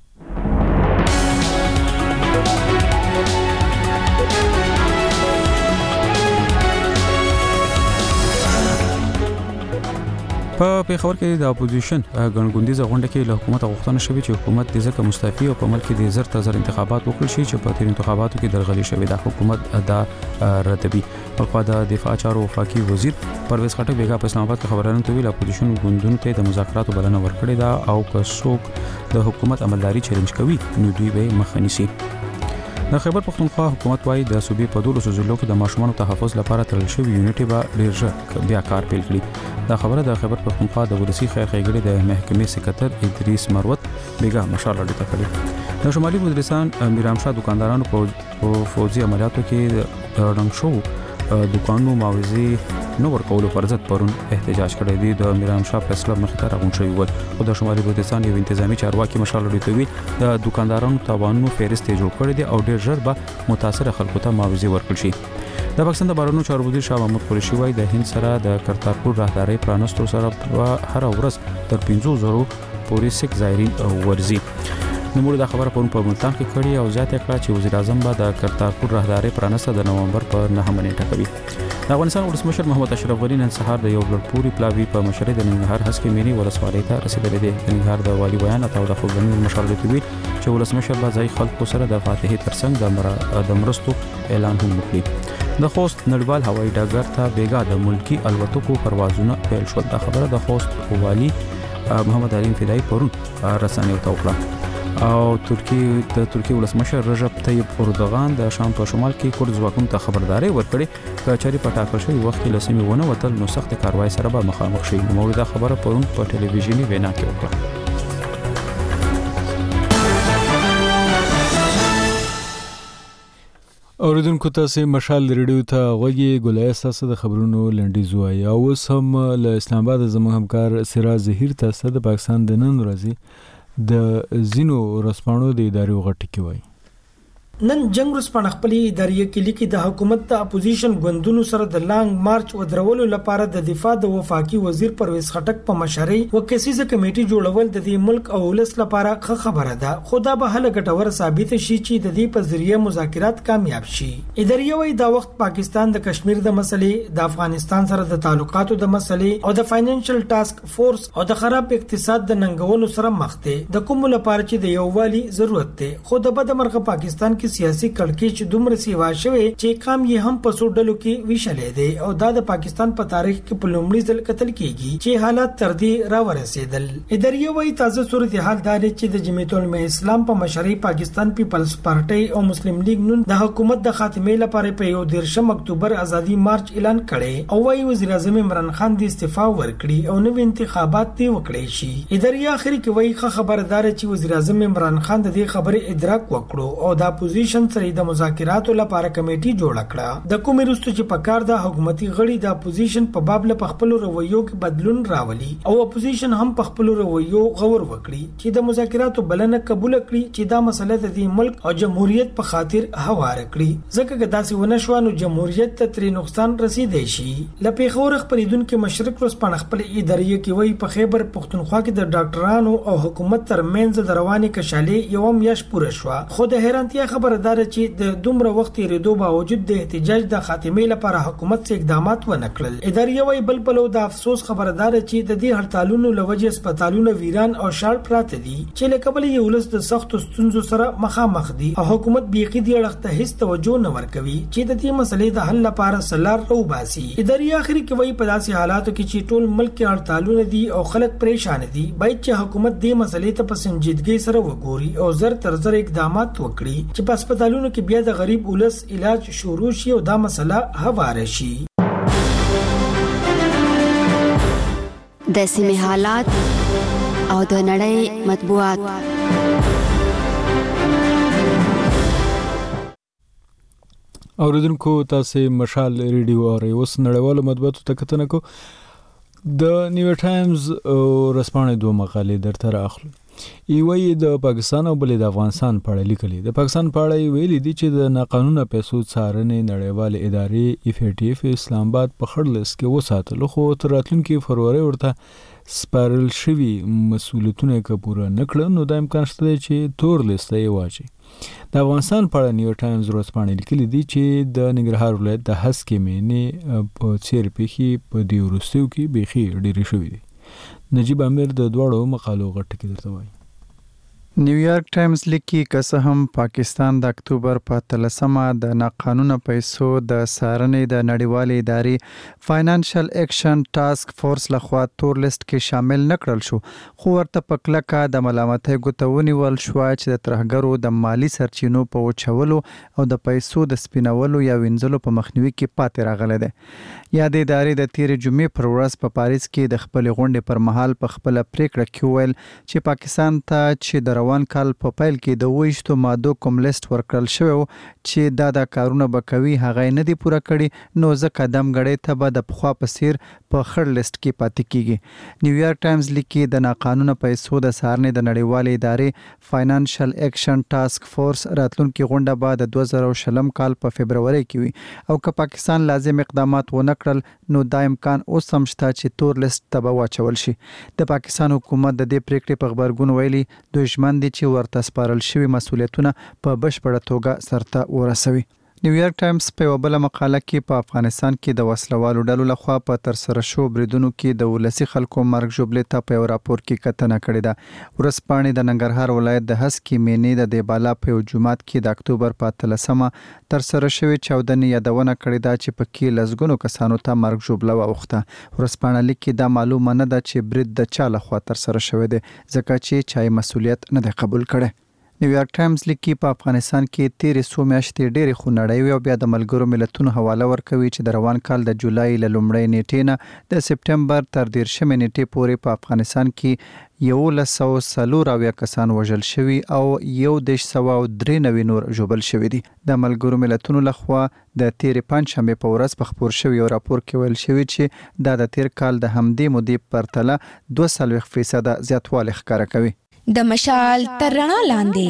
په پیښور کې د اپوزیشن ګڼګوندیزه غونډه کې له حکومت غوښتنه شوې چې حکومت د ځکه مستعفي او په ملک کې د زر تر زر انتخابات وکړي شي چې په تیر انتخاباتو کې درغلي شوې ده. حکومت دا رتبي په خوا د دفاع چارو وفاقي وزیر پرویز خټک بیګا په اسلام آباد کې خبرانو ته ویل اپوزیشن ګوندونو ته د مذاکراتو بلنه ورکړې ده او که څوک د حکومت عملداري چیلنج کوي نو دوی به مخه نیسي. د خیبر پختونخوا حکومت وايي د صوبې په دولسو ضلعو کې د ماشومانو تحفظ لپاره تړل شوی یونټ به ډیر ژر بیا کار پیل کړي. دا خبره د خیبر پختونخوا د ولسی خیر ښېګړې د محکمې سکرټر ادریس مروت بیګا مشال اړه کړی. د شمالي وزیرستان میرامشاه دکاندارانو په فوجي عملیاتو کې رنګ شو دکانونو معاوضې نو ورکولو پر ضد پرون احتجاج کړی دی. د میرامشاه فیصله مخې ته راغونډ شوی ول خو د شمالي وزیرستان یو انتظامی چارواکي مشال اړه د دکاندارانو تاوانونو فهرست جوړ کړی دی او ډیر ژر به متاثر خلکو ته معاوضې ورکړل شي. د پاکستان د بهرنیو چارو وزیر شاه محمود قریشي وايي د هند سره د کرتارپور راهداري پرانستو سره هر ورځ تر پنځه زره پورې سیک زایرین ورزي. نو دا خبره پرون په ملتان کې کړي او زیاته کړه چې وزیر اعظم به د کرتارپور راهداري پرانسته د نومبر په نهمه نیټه کوي. د افغانستان ولسمشر محمد اشرف غني نن سهار د یو لړپوري پلاوی په مشرۍ د ننګرهار هسکې مینی ولسوالۍ ته رسیدلی دی. د ننګرهار د والي بیان او د خوګنۍ مشر لوي چې ولسمشر به ځای خلکو سره د فاتحې ترڅنګ د مرستو اعلان هم وکړي. د خوست نړیوال هوایي ډګر ته بیګا د ملکی الوتکو پروازونه پیل شول. دا خبره د خوست والي محمد علي فدای پرون رسنیو ته وکړه. او ترکیه د ترکیه ولسمشر رجب طیب اردوغان د شام په شمال کې کورد ځواکونو ته خبرداري ورکړې چې چاري په ټاکل شوی وخت کې لسمي ونه وتل نو سخت کاروایی سره به مخامخ شي. موږ دا خبره پرون په ټلویزیونی وینا کې وکړه. اوریدونکو تاسو مشال ریډیو ته غوږی ګولایه تاسو د خبرونو لنډیز وایي او اوس هم له اسلام آباد زموږ همکار سراج ظهیر تاسو د پاکستان د نن ورځې د زینو رسپانو د ادارې غټ کی وایي. نن جنگ رسپانه خپلې ادارې کې لیکي د حکومت د اپوزیشن ګوندونو سره د لانګ مارچ و درولو لپاره د دفاع د وفاقي وزیر پرویز خټک په مشرۍ وکسیزه کمیټي جوړول د دې ملک او ولس لپاره ښه خبره ده. خدا به هله ګټور ثابت شي چې د دې په ذریعہ مذاکرات کامیاب شي. ادارې وايي دا وخت پاکستان د کشمیر د مسلې، د افغانستان سره د تعلقاتو د مسلې او د فاینانشل ټاسک فورس او د خراب اقتصاد د ننګونو سره مخ دي. د کوم لپاره چې د یووالي ضرورت ده. خو د بدمرغه پاکستان کې سیاسي کړکېچ چې دومره سیوا شوی چې کام یې هم په څو ډلو کې ویشلې دي او دا د پاکستان په تاریخ کې په لومړي ځل قتل کیږي چې حالات تر دې را ورسېدل. ادارې وايي تازه صورتحال دا دی چې د جمعیت العلماء اسلام په مشرۍ پاکستان پیپلز پارټي او مسلم لیگ نن د حکومت د خاتمې لپاره په یو دیرشم اکتوبر ازادي مارچ اعلان کړي او وايي وزیر اعظم عمران خان د استعفا ورکړي او نوې انتخابات دی وکړي شي. ادارې اخر کې وايي خبردار چې وزیر اعظم عمران خان د دې خبرې ادراک وکړو او د اپوزیشن سره د مذاکراتو لپاره کمیټي جوړ کړه. د کومې رستو چې په کار د حکومتي غړي د اپوزیشن په باب له خپل رویو کې بدلون راولي او اپوزیشن هم په خپل رویو غور وکړي چې د مذاکراتو بلنه قبول کړي چې دا مسله د دې ملک او جمهوریت په خاطر هوار کړي. ځکه که داسې ونه شو نو جمهوریت ته ترې نقصان رسیدي شي. لپاره خور خبرېدونکو مشرق روسپان خپل ادارې کې وایي په خیبر پختونخوا کې د ډاکټرانو او حکومت ترمنځ د رواني کشالې یو میاش پوره شو. خو د حیرانتیا خبردار چې د دومره وخت ریدو باوجود د احتجاج د خاتمې لپاره حکومت څخه اقدامات ونه کړل. ادارې وايي بل بل د افسوس خبردار چې د دې هړتالونو لوجه هسپتالونه ویران او شاړ پراته دي چې له کبل یو لس د سخت ستونزو سره مخامخ دي او حکومت بیخي دی اړخته هیڅ توجه نه ورکوي چې د دې مسلې د حل لپاره سلار رو باسي. ادارې اخري کې وايي په داسې حالاتو کې چې ټول ملک کې هړتالونه دي او خلک پریشان دي باید چې حکومت دې مسلې ته په سنجیدګۍ سره وګوري او زر تر زر اقدامات وکړي چې په هسپتالونو کې بیا د غریب ولس علاج شروع شي او دا مسله هواره شي. د سیمې حالات او د نړۍ مطبوعات. اوریدونکو تاسو مشال ریډیو او اوس نړیوالو مطبوعاتو ته کتنه کو. د نیو ټایمز رسپانې دوه مقالې درته راخلو. یوه یې د پاکستان او بلې د افغانستان په اړه لیکلي. د پاکستان په اړه یې ویلي دي چې د ناقانونه پیسو څارنې نړیوالې ادارې اف ای ټي اف اسلام آباد په خړ لیست کې وساتلو، خو تر راتلونکي فروری ورته سپارل شوي مسؤلیتونه که پوره نه کړه نو دا امکان شته دی چې تور لیست یې واچي. د افغانستان په اړه نیو ټایمز ورځپاڼې لیکلي دي چې د ننګرهار ولایت د هسکې مینې په څېر پیښې په دې وروستیو کې بیخي ډېرې شوي دي. نجیب امیر د دواړو مقالو غټ ټکي درته وایي. نیویارک ټایمز لیکي که څه هم پاکستان د اکتوبر په اتلسمه د ناقانونه پیسو د څارنې د نړیوالې ادارې فاینانشل ایکشن ټاسک فورس لخوا تور لیست کې شامل نه کړل شو، خو ورته په کلکه د ملامتۍ ګوته ونیول شوه چې د ترهګرو د مالي سرچینو په وچولو او د پیسو د سپینولو یا وینځلو په مخنیوي کې پاتې راغلی دی. یادې ادارې د تیرې جمعې پر ورځ په پاریس کې د خپلې غونډې پر مهال په خپله پریکړه کې وویل چې پاکستان ته چې د روان کال په پیل کې د ویشتو مادو کوم لیست ورکړل شوی و چې دا د کارونه به کوي هغه یې نه دي پوره کړي، نو ځکه دمګړۍ ته به د پخوا په څیر په خړ لیست کې پاتې کیږي. نیویارک ټایمز لیکي د ناقانونه پیسو د څارنې د نړیوالې ادارې فاینانشل ایکشن ټاسک فورس راتلونکي غونډه به د دوه زره شلم کال په فبروري کې وي او که پاکستان لازم اقدامات ونه کړل نو دا امکان اوس هم شته چې تور لیست ته به واچول شي. د پاکستان حکومت د دې پریکړې په غبرګون ویلي دوی ژمن دي چې ورته سپارل شوي مسؤلیتونه په بشپړه توګه سرته ورسوي. نیویارک ټایمز په یوه بله مقاله کې په افغانستان کې د وسلوالو ډلو لخوا په ترسره شو بریدونو کې د ولسي خلکو مرګ ژوبلې ته په یو راپور کې کتنه کړې ده. ورځپاڼې د ننګرهار ولایت د هسکې مینې د دیبالا په یو جومات کې د اکتوبر په اتلسمه ترسره شوې چاودنې یادونه کړې ده چې پکې لسګونو کسانو ته مرګ ژوبله واوښته. ورځپاڼه لیکي دا معلومه نه ده چې برید د چا لخوا ترسره شوی دی ځکه چې چا یې مسؤلیت نه دی قبول کړی. نیویارک ټایمز لیکي په افغانستان کې تیرې څو میاشتې ډېرې خونړۍ وي او بیا د ملګرو ملتونو حواله ورکوي چې د روان کال د جولای له لومړۍ نیټې نه د سپټمبر تر دېرشمې نیټې پورې په افغانستان کې یولس سوه څلور اویا کسان وژل شوي او یو دېرش سوه او درې نوي نور ژوبل شوي دي. د ملګرو ملتونو لخوا د تیرې پنجشنبې په ورځ په خپور شوي یو راپور کې ویل شوي چې دا د تیر کال د همدې مودې پرتله دوه څلوېښت فیصده زیاتوالی ښکاره کوي. د مشال تر رڼا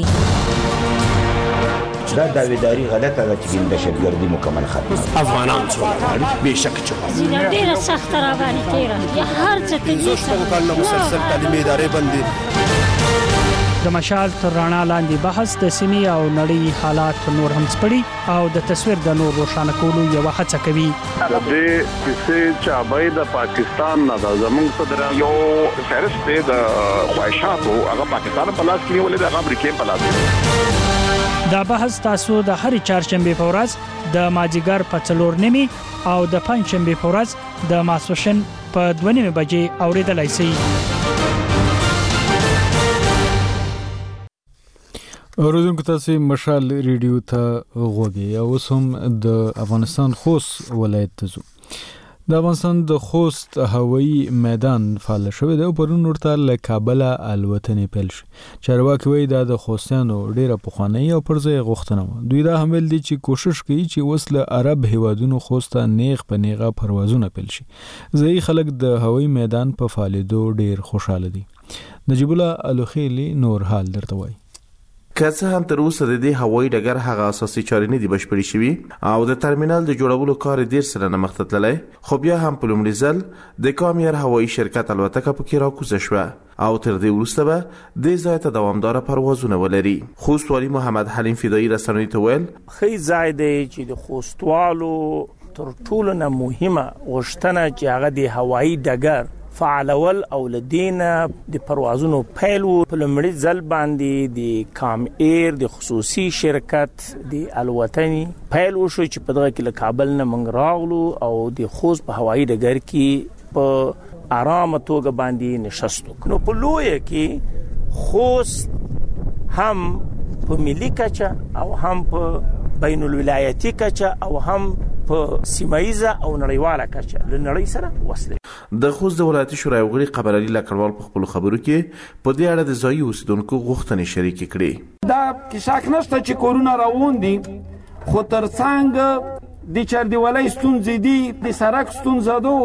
لاندې دا داویداری غلطه ده چې دهشتګردي مکمل ختمه افغانان څو غواړي بېشکه چې غواړي ډېره سخته راباندې تېره یا هر څه ته زه شپږ کلونه مسلسل تعلیمي ادارې بندي. د مشال تر رڼا لاندې بحث د سیمې او نړۍ حالات نور هم سپړي او د تصویر د نور روښانه کولو یوه هڅه کوي. د دې کیسې چابۍ د پاکستان نه ده، زموږ صدر یو فهرست دی د خواهشاتو هغه پاکستان په لاس کې نیولې ده، هغه امریکې په لاس کې. دا بحث تاسو د هرې چهارشنبې په ورځ د مازدیګر په څلور نیمې او د پنجشنبې په ورځ د ماسپښین په دوه نیمې بجې اورېدلی شئ. اوریدونکو تاسو مشال ریډیو ته غوږی او اوس هم د افغانستان خوست ولایت ته ځو. د افغانستان د خوست هوایي میدان فعال شوی دی او پرون ورته له کابله الوتنې پیل شوې. چارواکي وایي دا د خوستیانو ډېره پخوانۍ او پر ځای غوښتنه وه. دوی دا هم ویل دي چې کوشش کوي چې اوس له عرب هیوادونو خوست ته نیغ په نیغه پروازونه پیل شي. ځایي خلک د هوایي میدان په فعالېدو ډېر خوشحاله دي. نجیب الله الوخیلي نور حال درته وایي. که څه هم تر اوسه د دې هوایي ډګر هغه اساسي چارې نه دي بشپړې شوي او د ترمینال د جوړولو کار ډېر سلنه مخته تللی، خو بیا هم په لومړي ځل د کامیر هوایي شرکت الوتکه پکې راکوزه شوه او تر دې وروسته به دې ځای ته دوامداره پروازونه ولري. خوست والي محمد حلیم فدایي رسنیو ته ویل ښه ځای دی چې د خوستوالو تر ټولو نه مهمه غوښتنه چې هغه د هوایي ډګر فعالول او لدينا د پروازونو پیل و په لومړي ځل باندې د کام ایر د خصوصي شرکت د الوتنې پیل وشو چې په دغه کې له کابل نه موږ راغلو او د خوست په هوایي ډګر کې په آرامه توګه باندې نشستو. نو په لویه کې خوست هم په ملي کچه او هم په بین الولایتي کچه او هم په سیمایزه او نړیواله کچه له نړۍ سره وصل. د خوست د ولایتي شورا غړي خبر علي لکړوال په خپل خبرو کې په دې اړه د ځایي اوسیدونکو غوښتنې شریک کړي. دا کې شک نشته چې کورونا روان دي، خو ترڅنګ د چردیوالۍ ستونزې دي، د سړک ستونزې ده،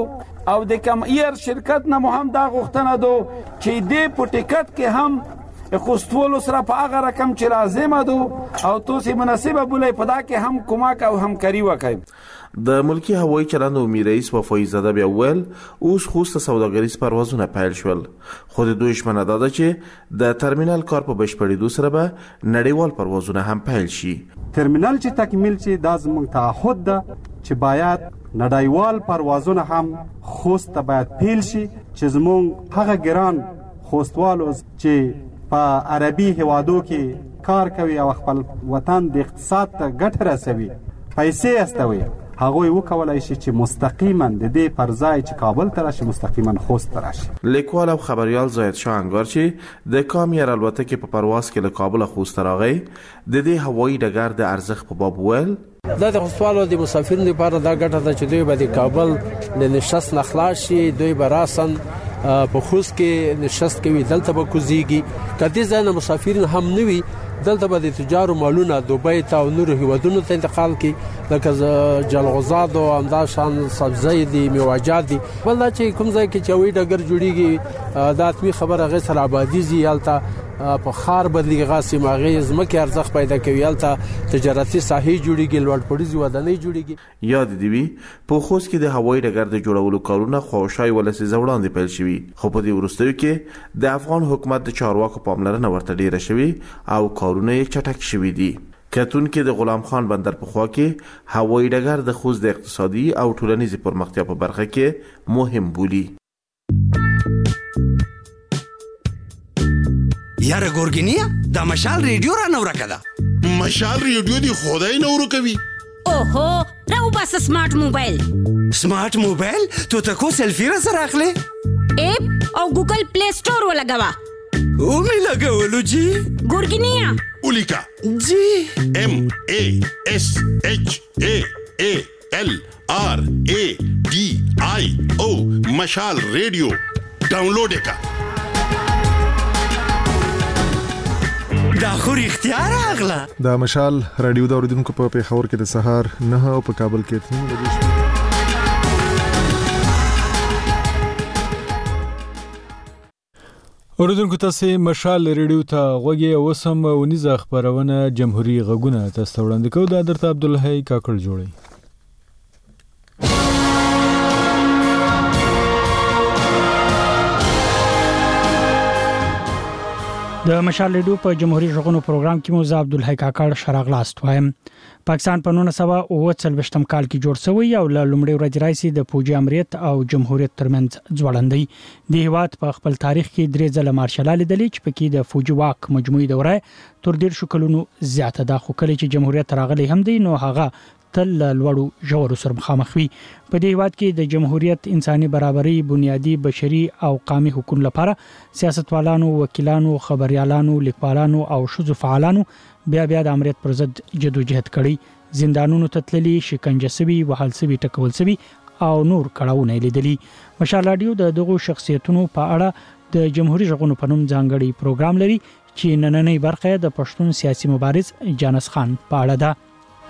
او د کم ایر شرکت نه مو هم دا غوښتنه دو چې دې په ټیکټ کې هم خوستولو سره په هغه رقم چې لازمه دو او تاسو مناسبه بولئ په دا کې هم کومک او همکاري وکړئ. د ملکی هوایي چلند عمومي رئیس وفای زاده بیا ویل اوس خوست سوداګریز پروازونه پیل شول، خو د دوی ژمنه ده چې د ترمینل کار په بشپړېدو سره به نړیوال پروازونه هم پیل شي. ترمینل چې تکمیل شي دا زموږ تعهد ده چې باید نړیوال پروازونه هم خوست ته باید پیل شي چې زموږ هغه ګران خوستوالو چې په عربي هوادو کې کار کوي او خپل وطن د اقتصاد ته ګټه رسوي، پیسې استوي، هغوی وکولای شي چې مستقیما د دې پر ځای چې کابل ته راشي مستقیما خوست ته راشي. لیکوال او خبریال زاید شاه انګار چې د کامیر الوتکې په پرواز کې له کابل خوست راغی د دې هوایي ډګر د ارزښت په باب ویل دا د خوستوالو د مسافرینو لپاره دا ګټه ده چې دوی به د کابل د نشست نه خلاص شي، دوی به راسن په خوست کې نشست کوي، دلته به کوزيږي، کدي ځنه مسافرین هم نوي دلته به د تجارو مالونه دوبۍ ته او نور هیوادونو ته انتقال کی لکه جلغوزات او همداشان سبزی دي میوه‌جات دي. بل دا چې کوم ځای کې چوي ډګر جوړیږي دا اتمی خبره غیر سره آبادی زی یالته په خار بدلی غاسي ماغې زمکه ارزښت پیدا کوي، یالته تجارتي ساحې جوړیږي، لوړ پوړیزي ودانۍ جوړیږي. یاد دی وی په خوست کې د هوایي ډګر د جوړولو کارونه خوشای ولسی زوړاندې پیل شوي، خو په دې وروستیو کې د افغان حکومت د چارواکو پاملرنه ورته ډیره شوي او کارونه یې چټک شوي دي. کتون کې د غلام خان بندر په خوا کې هوایي ډګر د خوست د اقتصادي او ټولنیزي پرمختیا په برخه کې مهم بولي. یاره ګورګینیا دا مشال ریډیو را نور کړه. مشال ریډیو دی خدای نور کوي. اوهو راو بس سمارټ موبایل. سمارټ موبایل تو تکو سیلفی را سره اخلي اپ او ګوګل پلی سٹور ولګوا او می لګولو جی ګورګینیا اولیکا جی ام ا اس اچ ا ا ال ار ا ډي آی او مشال ریډیو ډاونلوډ وکړه. دا خو اختیار اغلا دا مشال رادیو دا اوریدونکو په پیښور کې د سهار نه او په کابل کې تنو لګیږي. اوریدونکو تاسو مشال ریډیو ته غوږی او سم ونیزه خبرونه جمهوریت غږونه تاسو وړاندې کوي. دا درته عبدالحی کاکړ جوړي. د مشال ریډیو په جمهوریت غږونو پروګرام کې مو زه عبدالحی کاکړ شراغلاست وایم. پاکستان په نولس سوه اوه څلوېښتم کال کې جوړ شوی او له لومړۍ ورځې راځي د فوجي امریت او جمهوریت ترمنځ ځوړندۍ د هیواد په خپل تاریخ کې درې ځله مارشال لیدلې چې پکې د فوجي واک مجموعي دوره تر ډیر شو کلونو زیاته ده، خو کله چې جمهوریت راغلی هم دی نو هغه تل لوړو ژورو سره مخامخ وي. په دې هیواد کې د جمهوریت انساني برابرۍ، بنیادی بشري او قومي حقوقو لپاره سیاستوالانو، وکیلانو، خبريالانو، لیکوالانو او شذو فعالانو بیا بیا د امریت پر ضد جدوجہد کړي، زندانونو ته تللي، شکنجه سوي، وهل سوي، ټکول سوي او نور کړهونه لیدلي. مشال رادیو د دغو شخصیتونو په اړه د جمهوریت غږونو په نوم ځانګړي پروګرام لري چې نننۍ برخه د پښتون سیاسي مبارز جانس خان په اړه ده.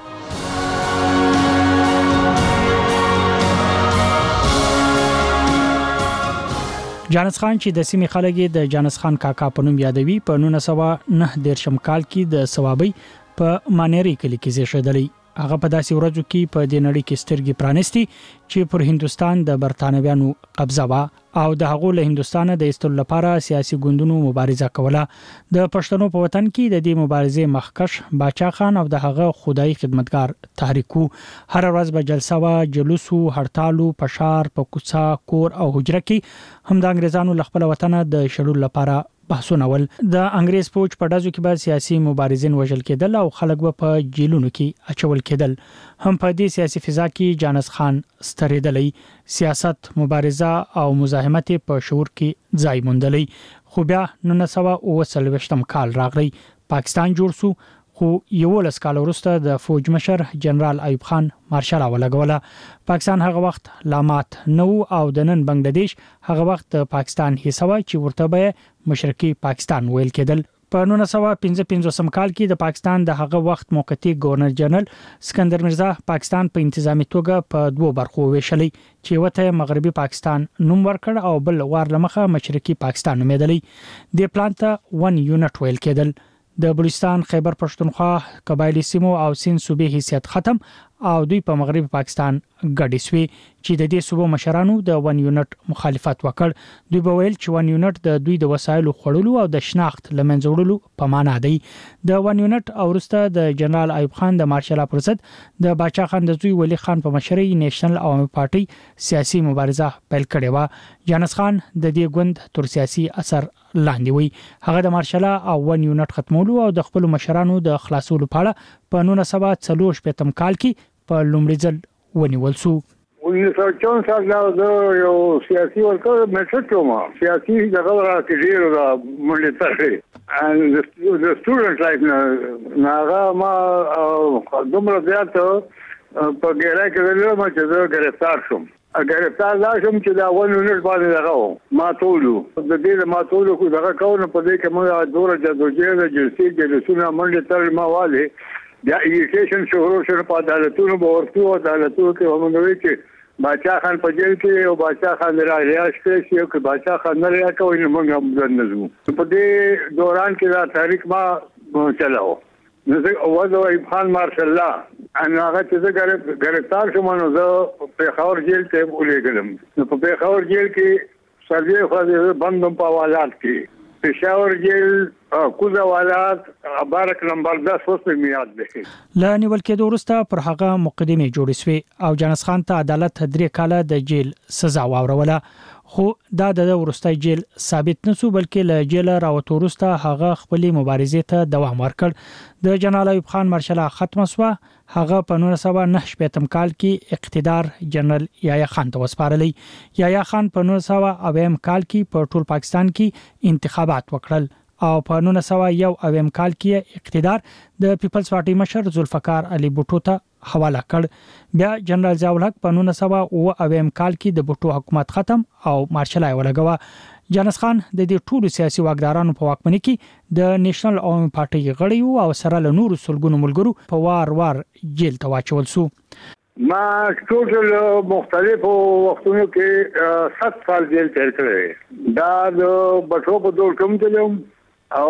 جانس خان چې د سیمې خلک د جانس خان کاکا په نوم یادوي په نولس سوه نهه دېرشم کال کې د ثوابي په مانيري کلی کې زیږیدلی. هغه په داسې ورځو کې په دې نړۍ کې سترګې پرانستي چې پر هندستان د برتانویانو قبضه وا او د هغو له هندستان د ایستلو لپاره سیاسي ګوندونو مبارزه کوله. د پښتنو په وطن کې د دې مبارزې مخکش باچا خان او د هغه خدای خدمتگار تحریکو هر ورځ به جلسه وا، جلوسو، هړتالو، پشار، په کوڅه، کور او حجره کې هم د انګريزانو له خپل وطن د شړول لپاره بحثونه ول. د انګريز فوج په دازو کې به سیاسي مبارزین وژل کېدل او خلک به په جیلونو کې اچول کېدل. هم په دې سیاسي فضا کې جانس خان ستریدلی، سیاست، مبارزه او مزاحمت په شعور کې ځای موندلی. خو بیا نولس سوه اوه څلوېښتم کال راغلی، پاکستان جوړ شو، خو یولس کال وروسته د فوج مشر جنرال ایوب خان مارشال ولګوله. پاکستان هغه وخت لامات نو او د نن بنگلاديش هغه وخت پاکستان حصہ و چې ورته به مشرقي پاکستان ویل کېدل. په نولس سوه پنځه پنځوس کال کې د پاکستان د هغه وخت موقتی گورنر جنرال اسکندر مرزا پاکستان په انتظامی توګه په دوه برخو ویشلی چې وته مغربي پاکستان نوم ورکړ او بل وار لمخه مشرقي پاکستان نومیدلی د پلان ته ون یونټ ویل کېدل د بلوچستان خیبر پښتونخوا قبایلی سیمو او سین صوبې حیثیت ختم او دوی په مغربي پاکستان ګډې سوي چې د دې صوبو مشرانو د ون یونټ مخالفت وکړ دوی به ویل چې ون یونټ د دوی د وسایلو خړولو او د شناخت لمنځه وړلو په معنا دی د ون یونټ او وروسته د جنرال ایوب خان د مارشال پرست د باچا خان د زوی ولی خان په مشرۍ نېشنل عوامي پارټي سیاسي مبارزه پیل کړې و جانس خان د دې ګوند تر سیاسي اثر لاندې وي هغه د مارشال او ون یونټ ختمولو او د خپل مشرانو د خلاصولو په اړه په نولس سوه څلور شپږم کال کې په لومړي ځل ونیول شو ونیس سو چونسठ دا د یو سیاسي ورکر میټریک ما سیاسي دغه راځي ډیرو دا مونږ ته and the student life ناغه ما دومره زیات په ګیره کې ویل ما چې زه ګرفتار شوم ګرفتار لا شوم چې دا ون یونټ باندې دغه ما ټولو د دې ما ټولو کو دغه کول په دې کې موږ دوره جدوجہد جلسې کې رسونه منډه تر ما والي دا ایجوکیشن شروع شو په عدالتونو باورتو عدالتونو کې ومنوي چې باچا خان په جیل کې او باچا خان را ریاض کې چې او باچا خان نه ریا کوي نو موږ هم نظم په دې دوران کې دا تاریخ ما چلاو نو زه اوازو ایوب خان مارشال الله ان هغه چې ګرفتار شوم نو زه په خاور جیل ته ولېګلم نو په خاور جیل کې سروي خو بندم په حوالات کې پېښور جیل کوزه حوالات بارک نمبر دس اوس په میاد ده لا نیول کېدو وروسته پر هغه مقدمه جوړې شوې او جانس خان ته عدالت درې کاله د جیل سزا واوروله خو دا د ورستای جیل ثابت نسو بلکې له جیل راوتو وروسته هغه خپل مبارزې ته دوام ورکړ د جنرال ایوب خان مارشال ختم شو هغه په نولس سوه نهه شپږم کال کې اقتدار جنرال یحیی خان ته وسپارلی یحیی خان په نولس سوه اویم کال کې په ټول پاکستان کې انتخابات وکړل او په نولس سوه یو اویم کال کې اقتدار د پیپلز پارټي مشر ذوالفقار علي بوټو ته حواله کړ بیا جنرال ضیاء الحق په نولس سوه اووه کال کې د بوټو حکومت ختم او مارشال ولګوا جانس خان د دې ټولو سیاسي واکدارانو په واکمنۍ کې د نېشنل عوامي پارټي غړی او سره له نورو سلګونو ملګرو په وار وار جیل ته واچول شو ما ټول مختلفو وختونو کې سات سال جیل تیر کړی دا د بټو په دور کوم تلم او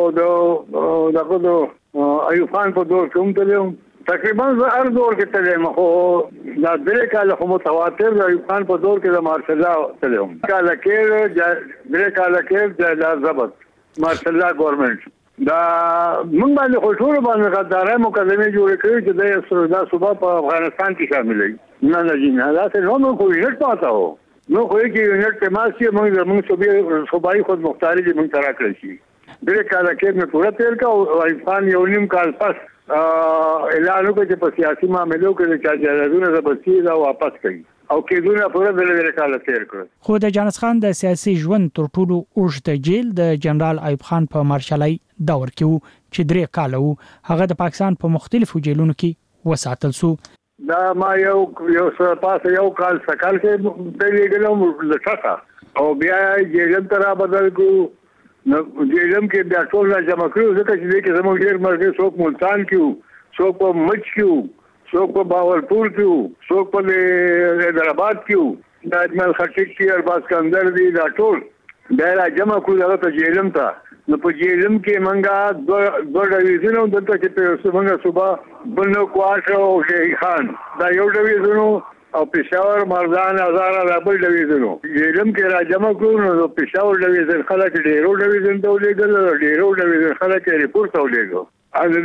د دغه د ایوب خان په دور کوم تلم تقریبا زه هر دور کې تلم خو دا درې کاله خو متواتر د ایوب خان په دور کې د مارشال الله تلم کاله کې درې کاله کې د ضبط مارشال الله ګورنمنت دا موږ باندې خو ټول باندې غدارای مقدمه جوړ کړې چې د دا صوبه په افغانستان کې شامل وي نه نه جن دا څه نو خو یې پاتہ هو نو خو کې یونټ ته ماسي موږ موږ صوبې صوبایي خود مختاري دي موږ ترا کړی شي درې کاله کې مې پورا تیر کا او ایوب خان یو نیم کال پس اعلان وکړ چې په سیاسي معاملو کې چې جایزونه زبرسي دا واپس کړي او کېدونه پورا د لږه کال تیر کړ خو د جانس خان د سیاسي ژوند تر ټولو اوږد جیل د جنرال ایوب خان په مارشالۍ دور کې وو چې درې کال وو هغه د پاکستان په مختلفو جیلونو کې وساتل شو دا ما یو یو څه پاسه یو کال سکال کې د لګلم لټه او بیا جیلم ترا بدل کو نو جیلم کې بیا ټول را جمع کړو ځکه چې کې زموږ ډیر مرګ څوک ملتان کې څوک په مچ کې څوک په باورپور کې څوک په حیدرآباد کې د اجمل خټک کې ارباز کندر دی دا ټول دا را جمع کړو هغه ته جیلم ته نو په جیلم کې منګه دوه دوه ډیویژنو دلته چې په څنګه صبح بنو کواشو او شیخ خان دا یو ډیویژنو او پېښور مردان هزار د بل ډیویژنو جیلم کې را جمع کړو نو پېښور ډیویژن خلک ډیرو ډیویژن ته ولېږل ډیرو ډیویژن خلک ریپورت ته ولېږل از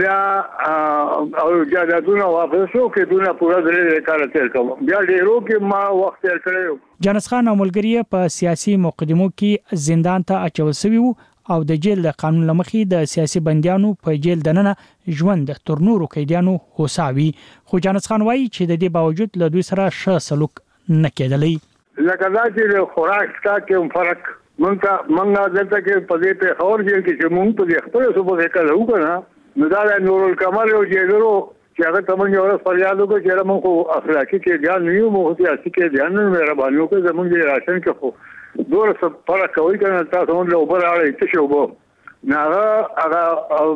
بیا او جاداتونه واپس شو کې دونه پورا درې کال تیر کوم بیا ډیرو کې ما وخت تیر کړو جانس خان او ملګری په سیاسي مقدمو کې زندان ته اچول شوی وو او د جیل د قانون لمخې د سیاسي بنديانو په جیل دننه ژوند تر نورو قیدیانو هوساوي خو جانس خان وایي چې د دې باوجود له دوی سره ښه سلوک نه کېدلی لکه دا چې خوراک تا کې فرق مونږه مونږه دلته کې په دې په اور جیل کې چې مونږ په خپل صوبه کې کله وکړه نو دا نور الکمال او جیلرو چې هغه تمنګ اورس فریاد وکړي چې موږ اخلاقی کې ځان نیو موږ سیاسي کې ځان نه مهرباني وکړي زموږ د راشن کې خو دور څه فرق کوي کنه تاسو موږ له اوپر اړه ته شو بو ناغه هغه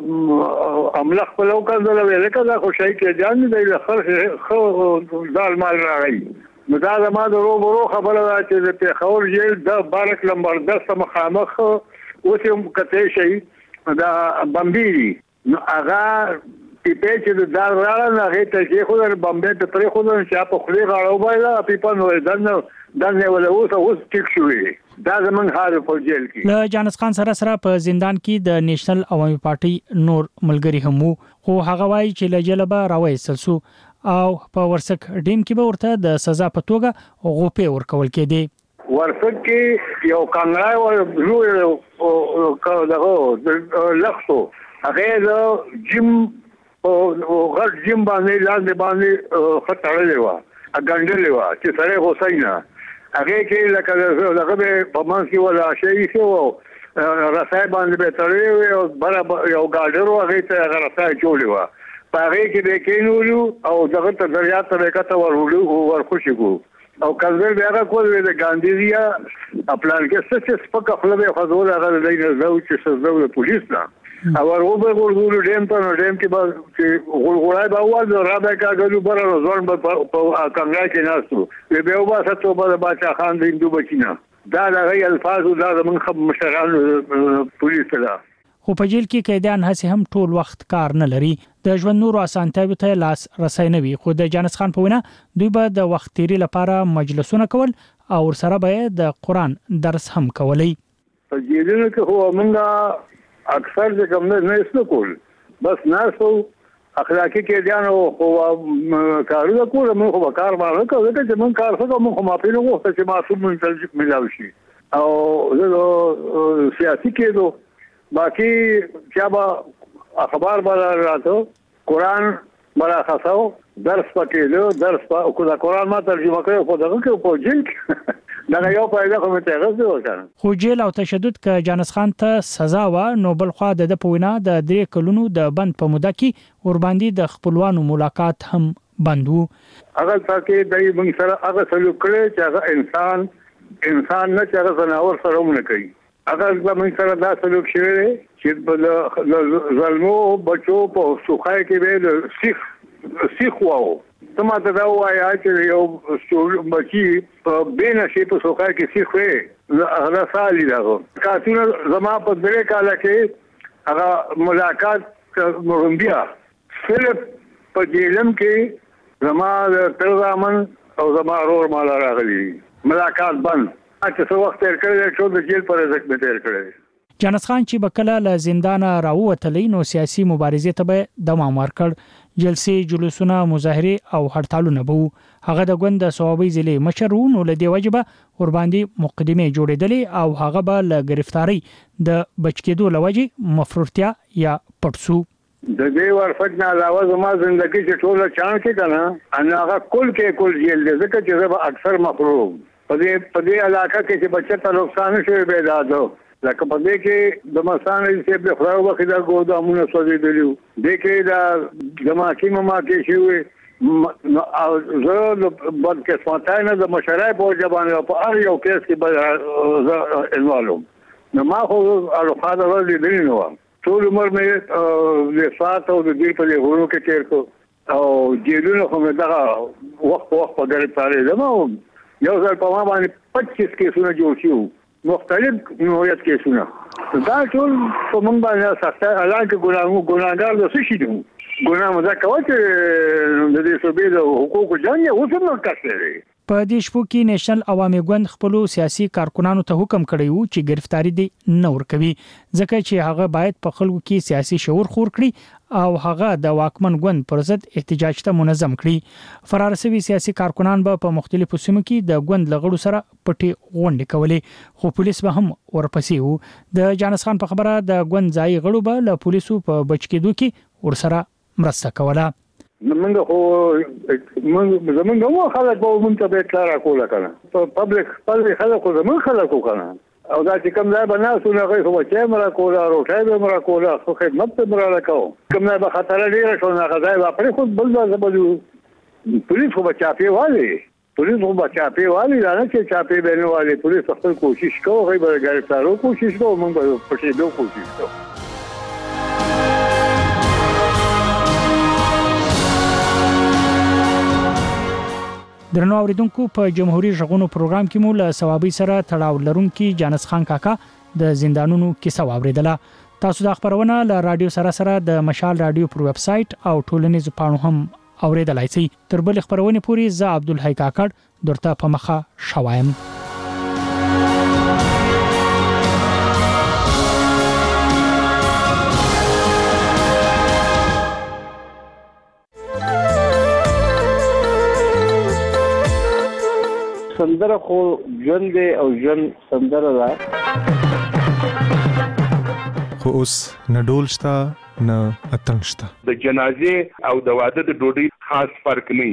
عمله خپل وکړل ویل کړه خو شي کې جان دی له خلک خو دال مال راغی نو دا ما د رو برو خبره ده چې په خور جیل د بارک لمبر دسته مخامخ اوس هم کته شي دا بمبي نو هغه په چې د دار راغله هغه ته چې خو د بمبي ته پرې خو د چا په خوري غاړو باندې په پنو دنه دنه ولا اوس اوس ټیک شوې دا زمون حال په جیل کې له جانس خان سره سره په زندان کې د نېشنل عوامي پارټي نور ملګری هم خو هغه وایي چې له جیل به راوېستل سو او په ورسک ډیم کې به ورته د سزا په توګه غوپې ورکول کېدي ورسک کې یو کانګړای او نو او دغه لختو هغه د جیم او غټ جیم باندې لاندې باندې خطرلې و اګنډلې و چې سره غوسینا هغه کې لکه لکه په مانس کې ولا شي شو رسای باندې به تړې او برابر یو ګاډرو هغه ته رسای جوړې و پاره کې د کینولو او دغه ته دریا ته کته ورولو ورخوشي کو او کله بیا کول د ګاندیزیا خپل کې څه سپک خپل به حضور هغه د نو چې څه د پولیس نه او ورغه ورغلو ډیم ته ډیم کې به چې غړغړای به اول رابع کاغلو بر ځوان په کانګړای کې ناسو به به واسه ته به باچا خان د هندو بچینا دا دغه الفاظ دا من خب مشران پولیس ته خو په جیل کې قیدیان هڅه هم ټول وخت کار نه لري د ژوند نور اسانتیاوي ته لاس رسای نه وي خو د جانس خان په وینا دوی به د وخت تیری لپاره مجلسونه کول او سره به د قران درس هم کولی په جیلونو کې هو موږ اکثر د کوم نه نه کول بس ناسو اخلاقی قیدیان او کارونه کول موږ خو کار باندې کوو چې موږ کار څه کوو موږ ماپینو وخت چې معصوم منتج ملاوي شي او زه سیاسي کېدو باقی چا با اخبار برا راتو قرآن برا خاصو درس پکې دو درس په کو دا قرآن ما ترجمه کړو په دغه کې په جیل دا یو پیدا کوم ته غوښتل وکړ خو جیل او تشدد ک جانس خان ته سزا و نو بل خو د پوینا د درې کلونو د بند په موده کې ور باندې د خپلوانو ملاقات هم بندو هغه تاکي دای موږ سره هغه سلوک کړي چې هغه انسان انسان نه چې هغه زناور سره ومنه کوي اگر زموږ سره دا سلوک شوی چې بل ظلمو بچو په سوخای کې به سیخ سیخ واو تمه دا وايي چې یو ستور بچي په بینه شي په سوخای کې سیخ وي هغه سالي داغو کاتونه زما په درې کاله کې هغه ملاقات مرومبیا صرف په جیلم کې زما ترزامن او زما رور مال راغلي ملاقات بند چې څو وخت تیر کړی ټول د جیل پر ځک به تیر کړی جانس خان چې بکله له زندان راووتلې نو سیاسي مبارزې ته به دوام ورکړ جلسې جلوسونه مظاهره او هړتالونه به هغه د ګوند د صوابي ضلع مشرون ول دی واجبه ور باندې مقدمه جوړېدلې او هغه به له گرفتاری د بچکیدو لوجه مفرورتیا یا پټسو د دې ورفق نه علاوه زما ژوندۍ چې ټول چان کې کنه ان هغه کل کې کل جیل دې ځکه چې زه اکثر مفروض په دې په دې علاقه کې چې بچی ته نقصان شوی به دادو لکه په دې کې د مسانې چې په خراو وخت دا ګودامونه سوځي دیلو دې کې دا جماعتي مما کې شوی او زه بد قسمتای نه د مشرای په ځبانه په هر یو کیس کې به انوالو نو ما خو الفاظ ورلې دی نو ټول عمر مې د سات او د دې په غوړو کې تیر کو او جیلونو خو مې دا وخت وخت په ګرفتاری ده یو ځل په ما باندې پچیس کیسونه جوړ شو مختلف نوعیت کیسونه دا ټول په موږ باندې سخته علاقه ګناهو ګناګار د څه شي دي ګناه مزه کوي چې د دې صوبې د حقوقو جنګ اوس هم کړی په دې شپو کې نېشنل عوامي ګوند خپل سیاسي کارکونانو ته حکم کړی وو چې گرفتاری دي نه ور کوي ځکه چې هغه باید په خلکو کې سیاسي شعور خور کړي او هغه د واکمن ګوند پر ضد احتجاج ته منظم کړي فرار شوی سیاسي کارکونان به په مختلفو سیمو کې د ګوند لغړو سره پټي غونډې کولې خو پولیس به هم ورپسې وو د جانس خان په خبره د ګوند ځای غړو به له پولیسو په بچکیدو کې ورسره مرسته کوله موږ خو موږ زمونږ نو خلک به مونږ ته به کار کوله کنه په پبلک خپل خلک خو زمونږ خلک کنه او دا چې کوم ځای بناسو نه غوښه و چې مرا کوله روټای به مرا کوله خو خدمت به مرا وکاو کوم نه به خطر ډیر شو نه غځای به پر خو بل ځای به پولیس خو بچاپی والی پولیس خو بچاپی والی نه چې چاپی بینه والی پولیس خپل کوشش کوي به ګرفتارو کوشش کوي موږ به پټې دوه کوشش کوو درنو اوریدونکو په جمهوریت ژغونو پروګرام کې مو له ثوابي سره تړاو لرونکي جانس خان کاکا د زندانونو کیسه واوریدله. تاسو د خبرونه له رادیو سره سره د مشال رادیو پر ویب سټ او ټولنیزو پاڼو هم اوریدلای شئ. تر بل خبرونه پوری ز عبدالحی کاکړ درته په مخه شوایم. سندره خو ژوند دی او ژوند سندره ده. خو اوس نه ډول شته نه اتڼ شته. د جنازې او د واده د ډوډۍ خاص فرق نه.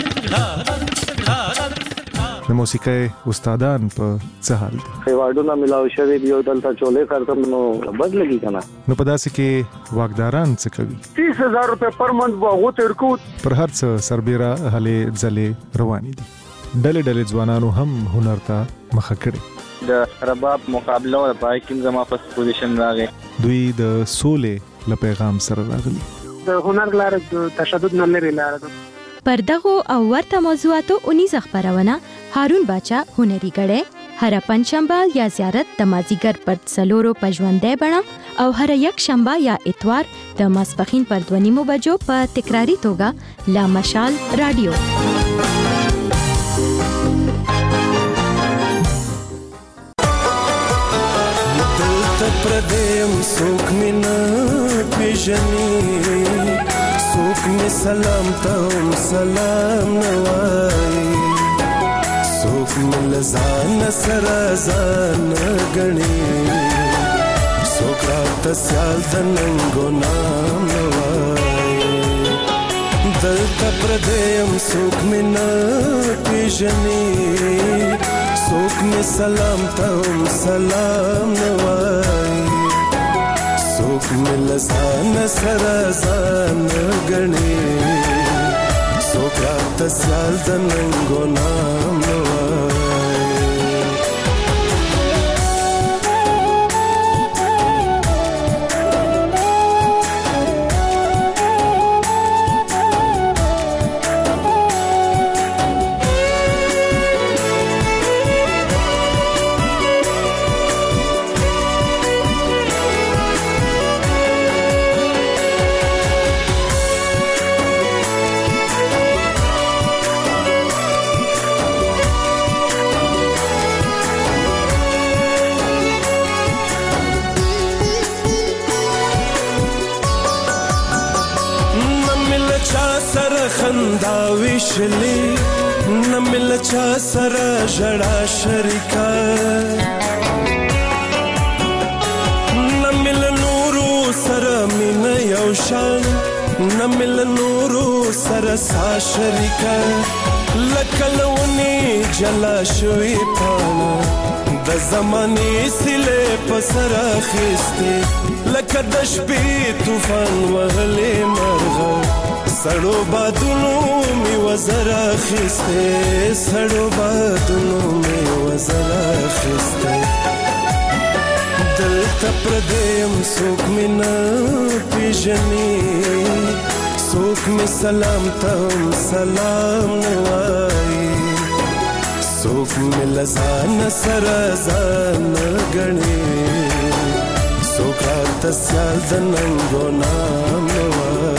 د موسیقۍ استادان په څه حال دي؟ ایوارډونه ملاو شوي دي او دلته چولې کارتم نو بد لګي کنه. نو په داسې کې واګداران څه کوي؟ تیس هزار روپے پر منت باغو تیر کو. پر هر څه سربېره هلې ځلې روانې دي. ډلې ډلې ځوانانو هم هنر ته مخه کړي. د رباب مقابله او پای کې زما په پوزیشن راغی. دوی د سولې له پیغام سره راغلي. د هنر لاره د تشدد نه لري لاره ده. پر دغه او ورته موضوعاتو اونیز خبرونه هارون باچا هنري غړې هر پنځشنبه یا زیارت د مازیګر پر څلورو پژوندې بڼه او هر یک شنبه یا اتوار د ماسپخین پر دوه نیمو بجو په تکراری توګه لا مشال رادیو. پردیم سوک می نا پیژنی سوک می سلام تاوم سلام نوائی سوک می لزان سرازان گنی سوک رات سیال دننگو نام نوائی دلتا پردیم سوک می نا پیژنی سوک می سلام تاوم سلام نوائی سوک می لزان سرازان گنی سوک رات سیال دننگو نام نوائی. ویشلی نمل چا سرا جڑا شریکا نمل نورو سرا مین یوشان نمل نورو سرا سا شریکا لکلونی جلا شوی پانا د زمانی سلے پسرا خستی لکه د شپې طوفان وهلی مرغه سړو بادونو می وزرا خسته سړو بادونو می وزرا خسته دلته پردیم سوک می نه پیژني سوک می سلام تاوم سلام نوائی سوک می لزان سره ځان ګڼي سوک راته سیال د ننګو نام نوائی.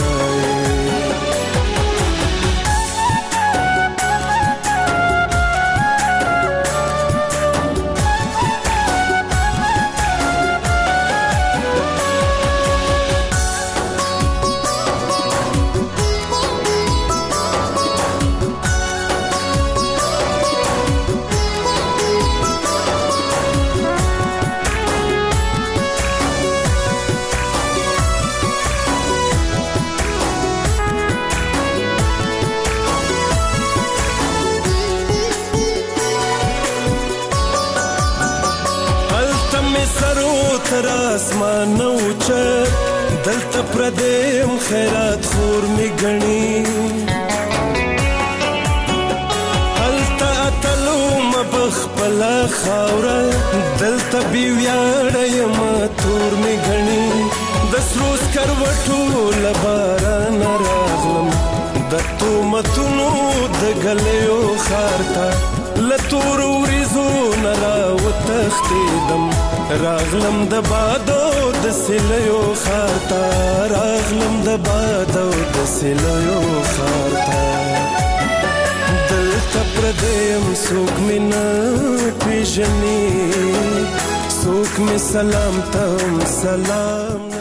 اسمان اوچت دلته پردیم خیرات خور می گنی هلته اتلو مبخ پلا خاوره دلته بیویاړه یم تور می گنی د سروس کروټو لباران راغلم د تومتونو د غلیو خارتا لتور ورزو نرا وتختیدم راغلم د بادو د سلیو خارتا راغلم د بادو د سلیو خارتا دلته پردیم سوک مینا پیژنی سوک می سلام تم سلام